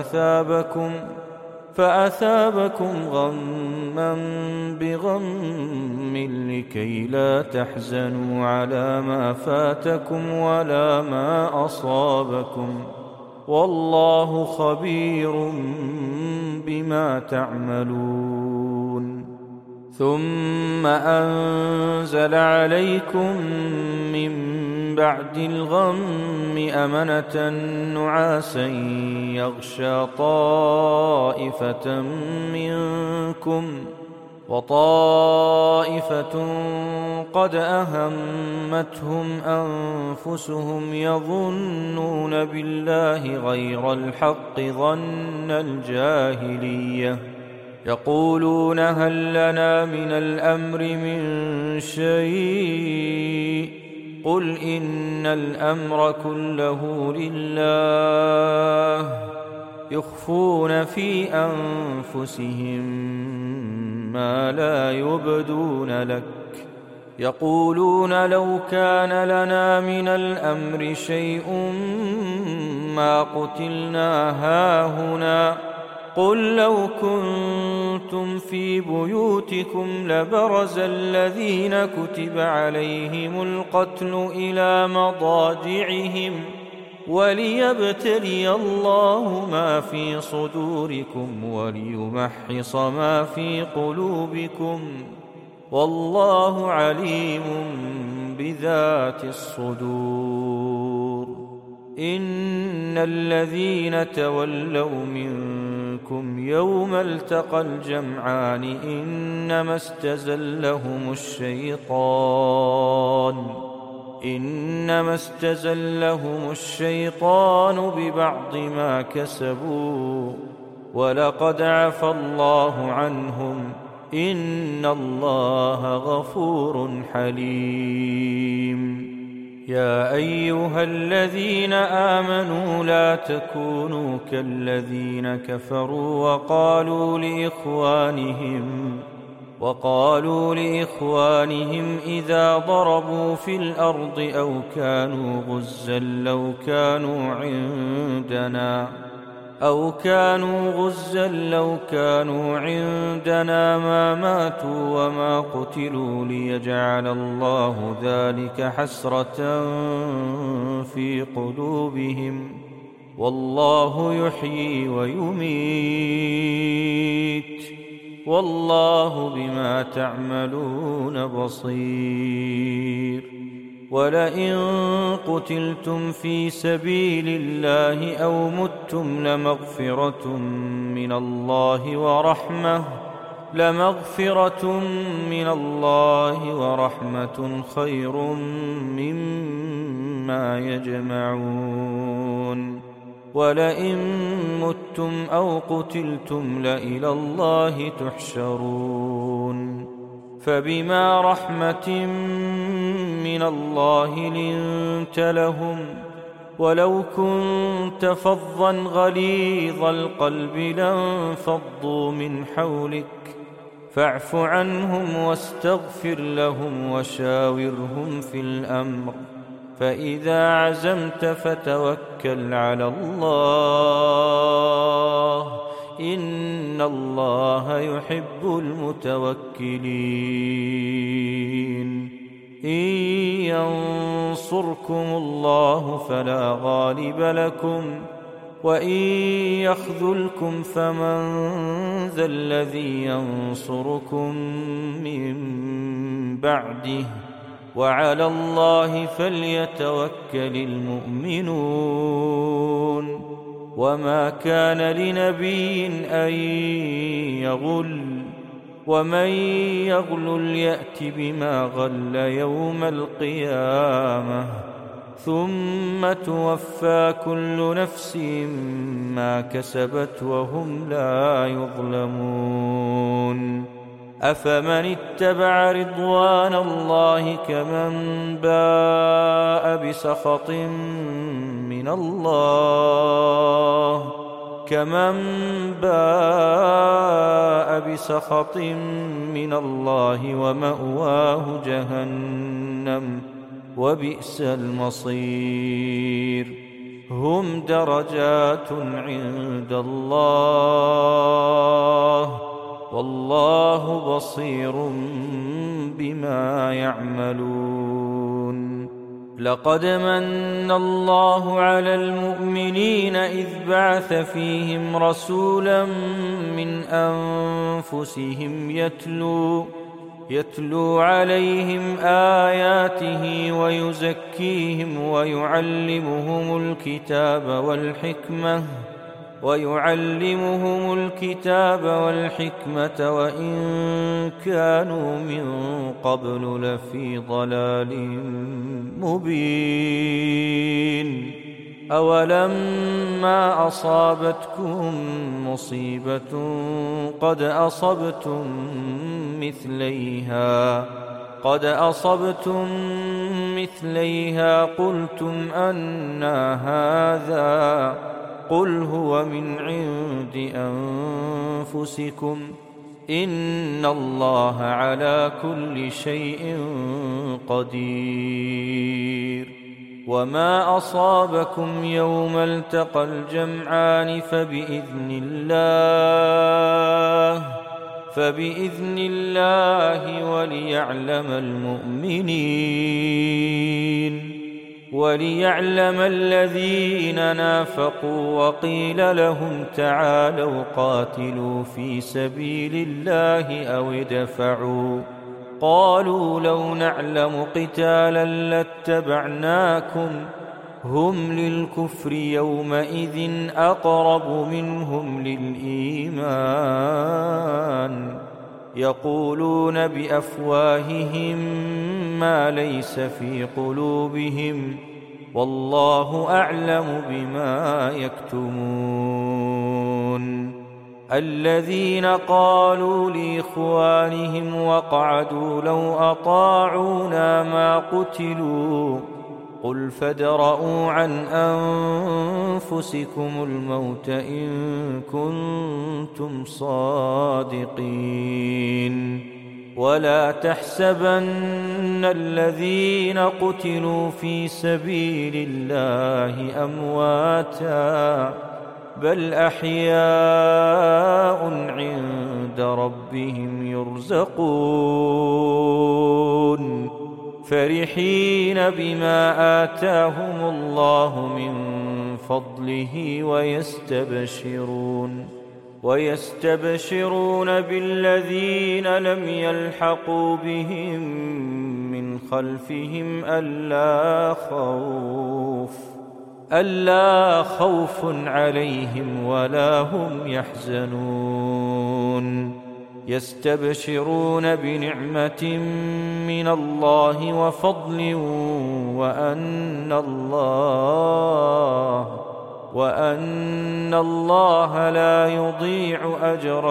فأثابكم غما بغم لكي لا تحزنوا على ما فاتكم ولا ما أصابكم، والله خبير بما تعملون. ثم أنزل عليكم من بعد الغم أمنة نعاسا يغشى طائفة منكم، وطائفة قد أهمتهم أنفسهم يظنون بالله غير الحق ظن الجاهلية، يقولون هل لنا من الأمر من شيء، قل إن الأمر كله لله، يخفون في أنفسهم ما لا يبدون لك، يقولون لو كان لنا من الأمر شيء ما قتلنا هاهنا، قل لو كنتم في بيوتكم لبرز الذين كتب عليهم القتل إلى مضاجعهم وليبتلي الله ما في صدوركم وليمحص ما في قلوبكم، والله عليم بذات الصدور. إن الذين تولوا منكم يوم التقى الجمعان إنما استزلهم الشيطان ببعض ما كسبوا، ولقد عفى الله عنهم، إن الله غفور حليم. يا أيها الذين آمنوا لا تكونوا كالذين كفروا وقالوا لإخوانهم إذا ضربوا في الأرض أو كانوا غزا لو كانوا عندنا ما ماتوا وما قتلوا ليجعل الله ذلك حسرة في قلوبهم، والله يحيي ويميت والله بما تعملون بصير ولئن قتلتم في سبيل الله أو متم لمغفرة من الله ورحمة خير مما يجمعون ولئن متم أو قتلتم لإلى الله تحشرون فبما رحمة من الله لنت لهم ولو كنت فظا غليظ القلب لانفضوا من حولك فاعف عنهم واستغفر لهم وشاورهم في الأمر فإذا عزمت فتوكل على الله إن الله يحب المتوكلين إن ينصركم الله فلا غالب لكم وإن يخذلكم فمن ذا الذي ينصركم من بعده وعلى الله فليتوكل المؤمنون وما كان لنبي أن يغل ومن يغلل يأت بما غل يوم القيامة ثم توفى كل نفس ما كسبت وهم لا يظلمون أفمن اتبع رضوان الله كمن باء بسخط من الله ومأواه جهنم وبئس المصير هم درجات عند الله والله بصير بما يعملون لقد من الله على المؤمنين إذ بعث فيهم رسولا من أنفسهم يتلو عليهم آياته ويزكيهم ويعلمهم الكتاب والحكمة وإن كانوا من قبل لفي ضلال مبين أولما أصابتكم مصيبة قد أصبتم مثليها قلتم أنى هذا قل هو من عند أنفسكم إن الله على كل شيء قدير وما أصابكم يوم التقى الجمعان فبإذن الله وليعلم الذين نافقوا وقيل لهم تعالوا قاتلوا في سبيل الله أو ادفعوا قالوا لو نعلم قتالا لاتبعناكم هم للكفر يومئذ أقرب منهم للإيمان يقولون بأفواههم ما ليس في قلوبهم والله أعلم بما يكتمون الذين قالوا لإخوانهم وقعدوا لو أطاعونا ما قتلوا قل فادرءوا عن أنفسكم الموت إن كنتم صادقين ولا تحسبن الذين قتلوا في سبيل الله أمواتا بل أحياء عند ربهم يرزقون فرحين بما آتاهم الله من فضله ويستبشرون بالذين لم يلحقوا بهم من خلفهم ألا خوف عليهم ولا هم يحزنون يستبشرون بنعمة من الله وفضل وأن الله لا يضيع أجر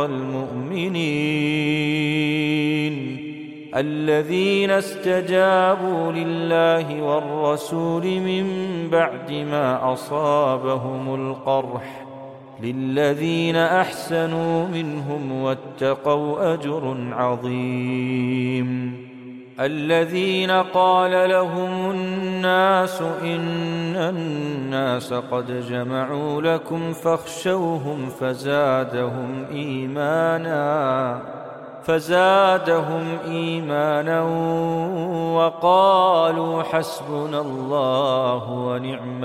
المؤمنين الذين استجابوا لله والرسول من بعد ما أصابهم القرح للذين أحسنوا منهم واتقوا أجر عظيم الذين قال لهم الناس إن الناس قد جمعوا لكم فاخشوهم فزادهم إيمانا وقالوا حسبنا الله ونعم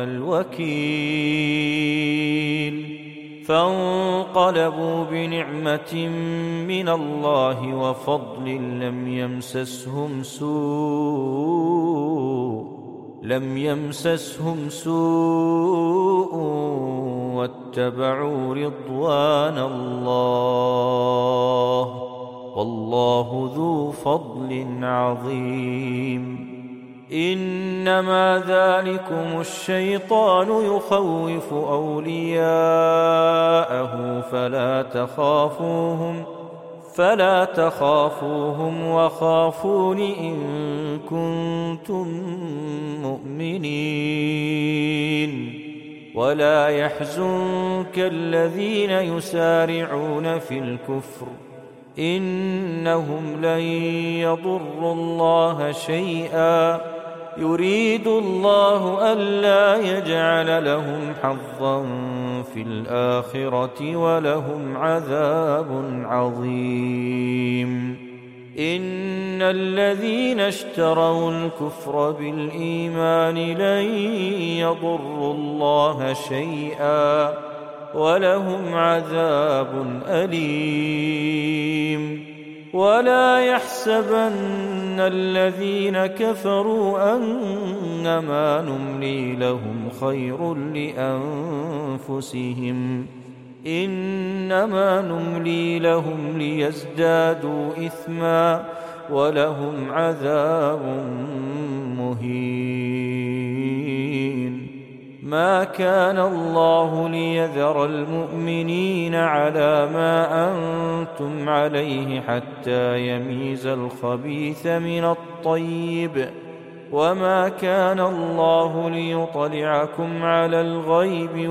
الوكيل فانقلبوا بنعمة من الله وفضل لم يمسسهم سوء واتبعوا رضوان الله والله ذو فضل عظيم إنما ذلكم الشيطان يخوف أولياءه فلا تخافوهم وخافون إن كنتم مؤمنين ولا يحزنك الذين يسارعون في الكفر إنهم لن يضروا الله شيئا يريد الله ألا يجعل لهم حظا في الآخرة ولهم عذاب عظيم إن الذين اشتروا الكفر بالإيمان لن يضروا الله شيئا ولهم عذاب أليم ولا يحسبن الذين كفروا أنما نملي لهم خير لأنفسهم إنما نملي لهم ليزدادوا إثما ولهم عذاب مهين ما كان الله ليذر المؤمنين على ما أنتم عليه حتى يميز الخبيث من الطيب وما كان الله ليطلعكم على الغيب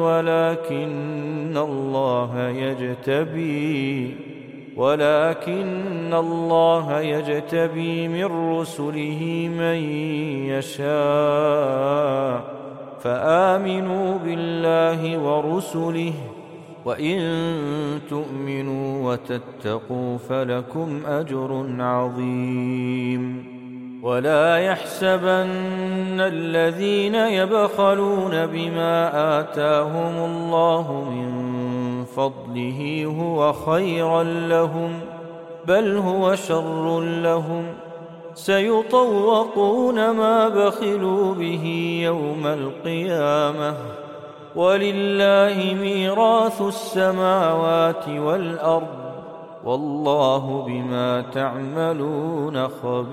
ولكن الله يجتبي من رسله من يشاء فآمنوا بالله ورسله وإن تؤمنوا وتتقوا فلكم أجر عظيم ولا يحسبن الذين يبخلون بما آتاهم الله من فضله هو خيرا لهم بل هو شر لهم سيطوقون ما بخلوا به يوم القيامة ولله ميراث السماوات والأرض والله بما تعملون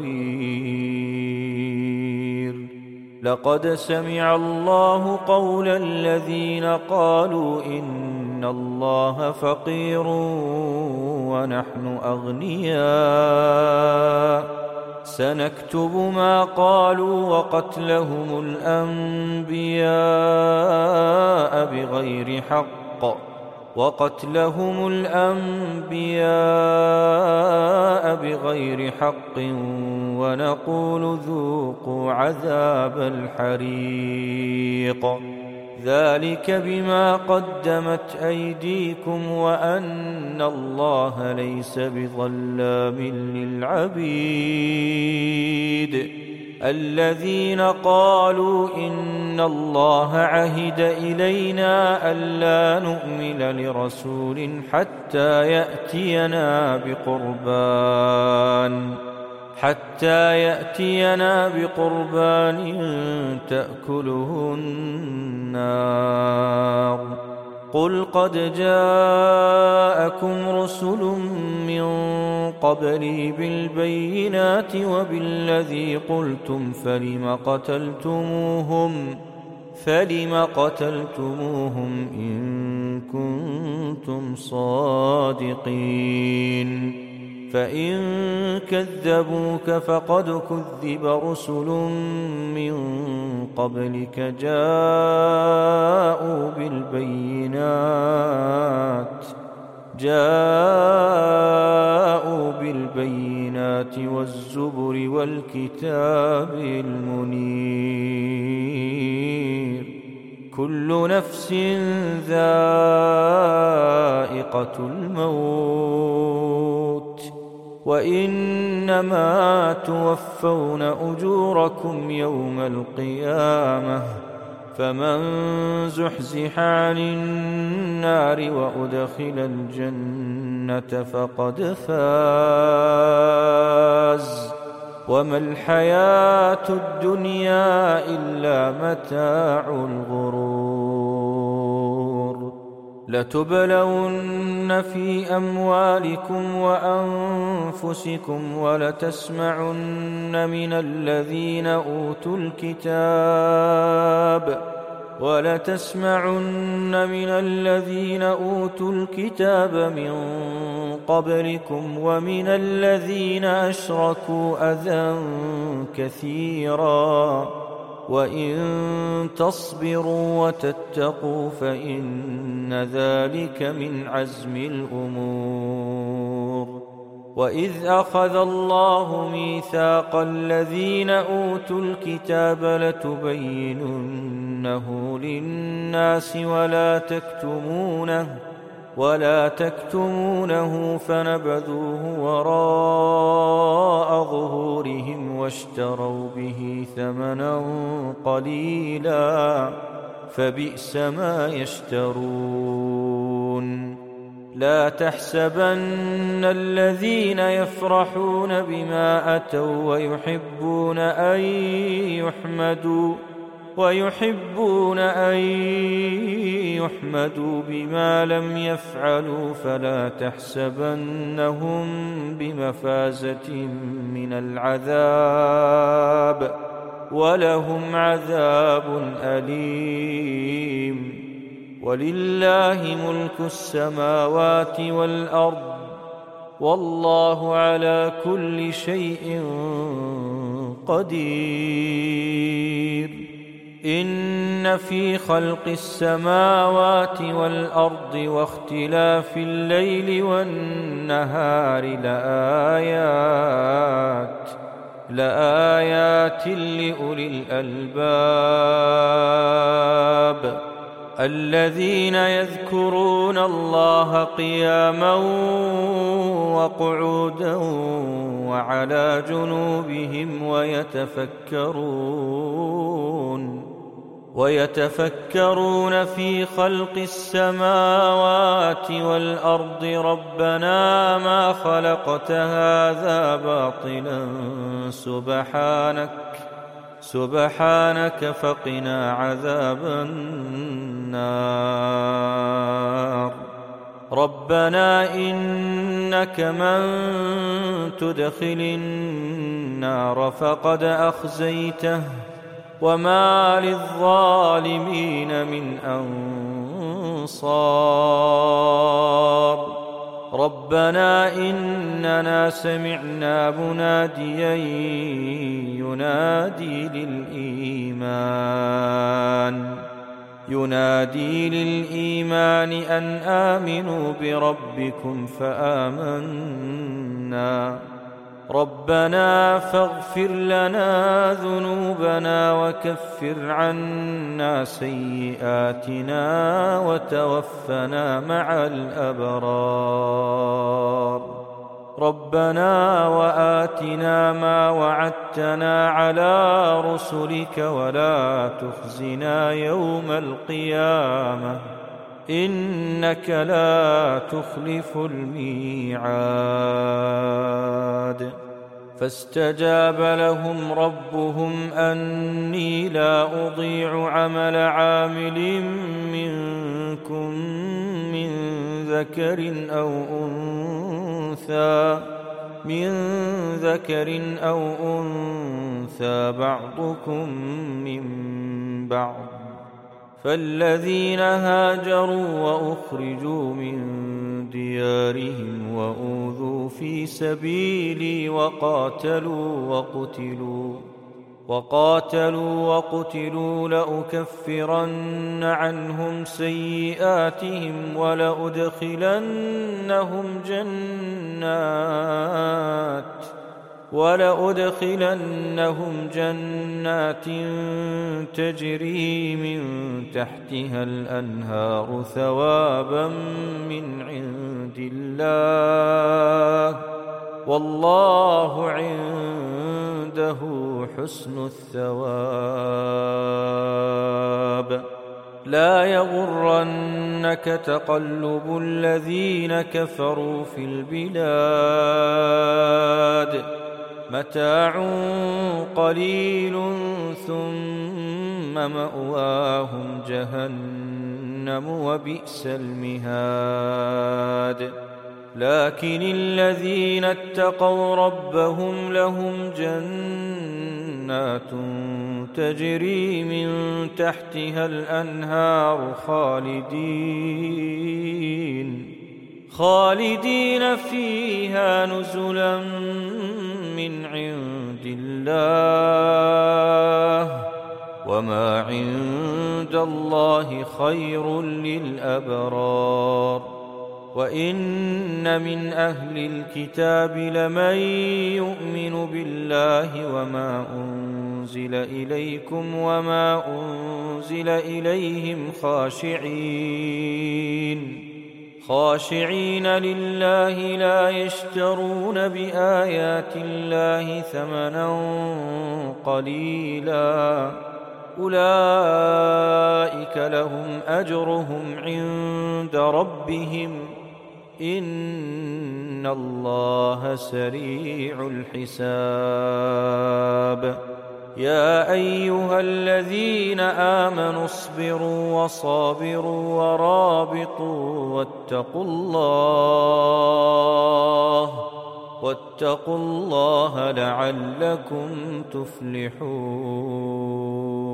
خبير لقد سمع الله قول الذين قالوا إن الله فقير ونحن أغنياء سنكتب ما قالوا وقتلهم الأنبياء بغير حق ونقول ذوقوا عذاب الحريق ذلك بما قدمت أيديكم وأن الله ليس بظلام للعبيد الذين قالوا إن الله عهد إلينا ألا نؤمن لرسول حتى حتى يأتينا بقربان تأكله النار. قل قد جاءكم رسل من قبلي بالبينات وبالذي قلتم فلم قتلتموهم إن كنتم صادقين. فإن كذبوك فقد كذب رسل من قبلك جاءوا بالبينات والزبر والكتاب المنير. كل نفس ذائقة الموت وإنما توفون أجوركم يوم القيامة. فمن زحزح عن النار وأدخل الجنة فقد فاز. وما الحياة الدنيا إلا متاع الغرور. لتبلون في أموالكم وأنفسكم ولتسمعن من الذين أوتوا الكتاب من قبلكم ومن الذين أشركوا أذى كثيرا وإن تصبروا وتتقوا فإن ذلك من عزم الأمور. وإذ أخذ الله ميثاق الذين أوتوا الكتاب لتبيننه للناس ولا تكتمونه فنبذوه وراء ظهورهم واشتروا به ثمنا قليلا فبئس ما يشترون. لا تحسبن الذين يفرحون بما أتوا ويحبون أن يحمدوا بما لم يفعلوا فلا تحسبنهم بمفازة من العذاب ولهم عذاب أليم. ولله ملك السماوات والأرض والله على كل شيء قدير. إن في خلق السماوات والأرض واختلاف الليل والنهار لآيات لأولي الألباب الذين يذكرون الله قياما وقعودا وعلى جنوبهم ويتفكرون في خلق السماوات والأرض ربنا ما خلقت هذا باطلا سبحانك فقنا عذاب النار. ربنا إنك من تدخل النار فقد أخزيته وما للظالمين من أنصار. ربنا إننا سمعنا مناديا ينادي للإيمان أن آمنوا بربكم فآمنا. ربنا فاغفر لنا ذنوبنا وكفر عنا سيئاتنا وتوفنا مع الأبرار. ربنا وآتنا ما وعدتنا على رسلك ولا تخزنا يوم القيامة إنك لا تخلف الميعاد. فاستجاب لهم ربهم أني لا أضيع عمل عامل منكم من ذكر أو أنثى بعضكم من بعض. فالذين هاجروا وأخرجوا من ديارهم وأوذوا في سبيلي وقاتلوا وقتلوا لأكفرن عنهم سيئاتهم ولأدخلنهم جنات تجري من تحتها الأنهار ثوابا من عند الله والله عنده حسن الثواب. لا يغرنك تقلب الذين كفروا في البلاد متاع قليل ثم مأواهم جهنم وبئس المهاد. لكن الذين اتقوا ربهم لهم جنات تجري من تحتها الأنهار خالدين فيها نزلا من عند الله وما عند الله خير للأبرار. وإن من أهل الكتاب لمن يؤمن بالله وما أنزل إليكم وما أنزل إليهم خاشعين لله لا يشترون بآيات الله ثمنا قليلا أولئك لهم أجرهم عند ربهم إن الله سريع الحساب. يا أيها الذين آمنوا اصبروا وصابروا ورابطوا واتقوا الله لعلكم تفلحون.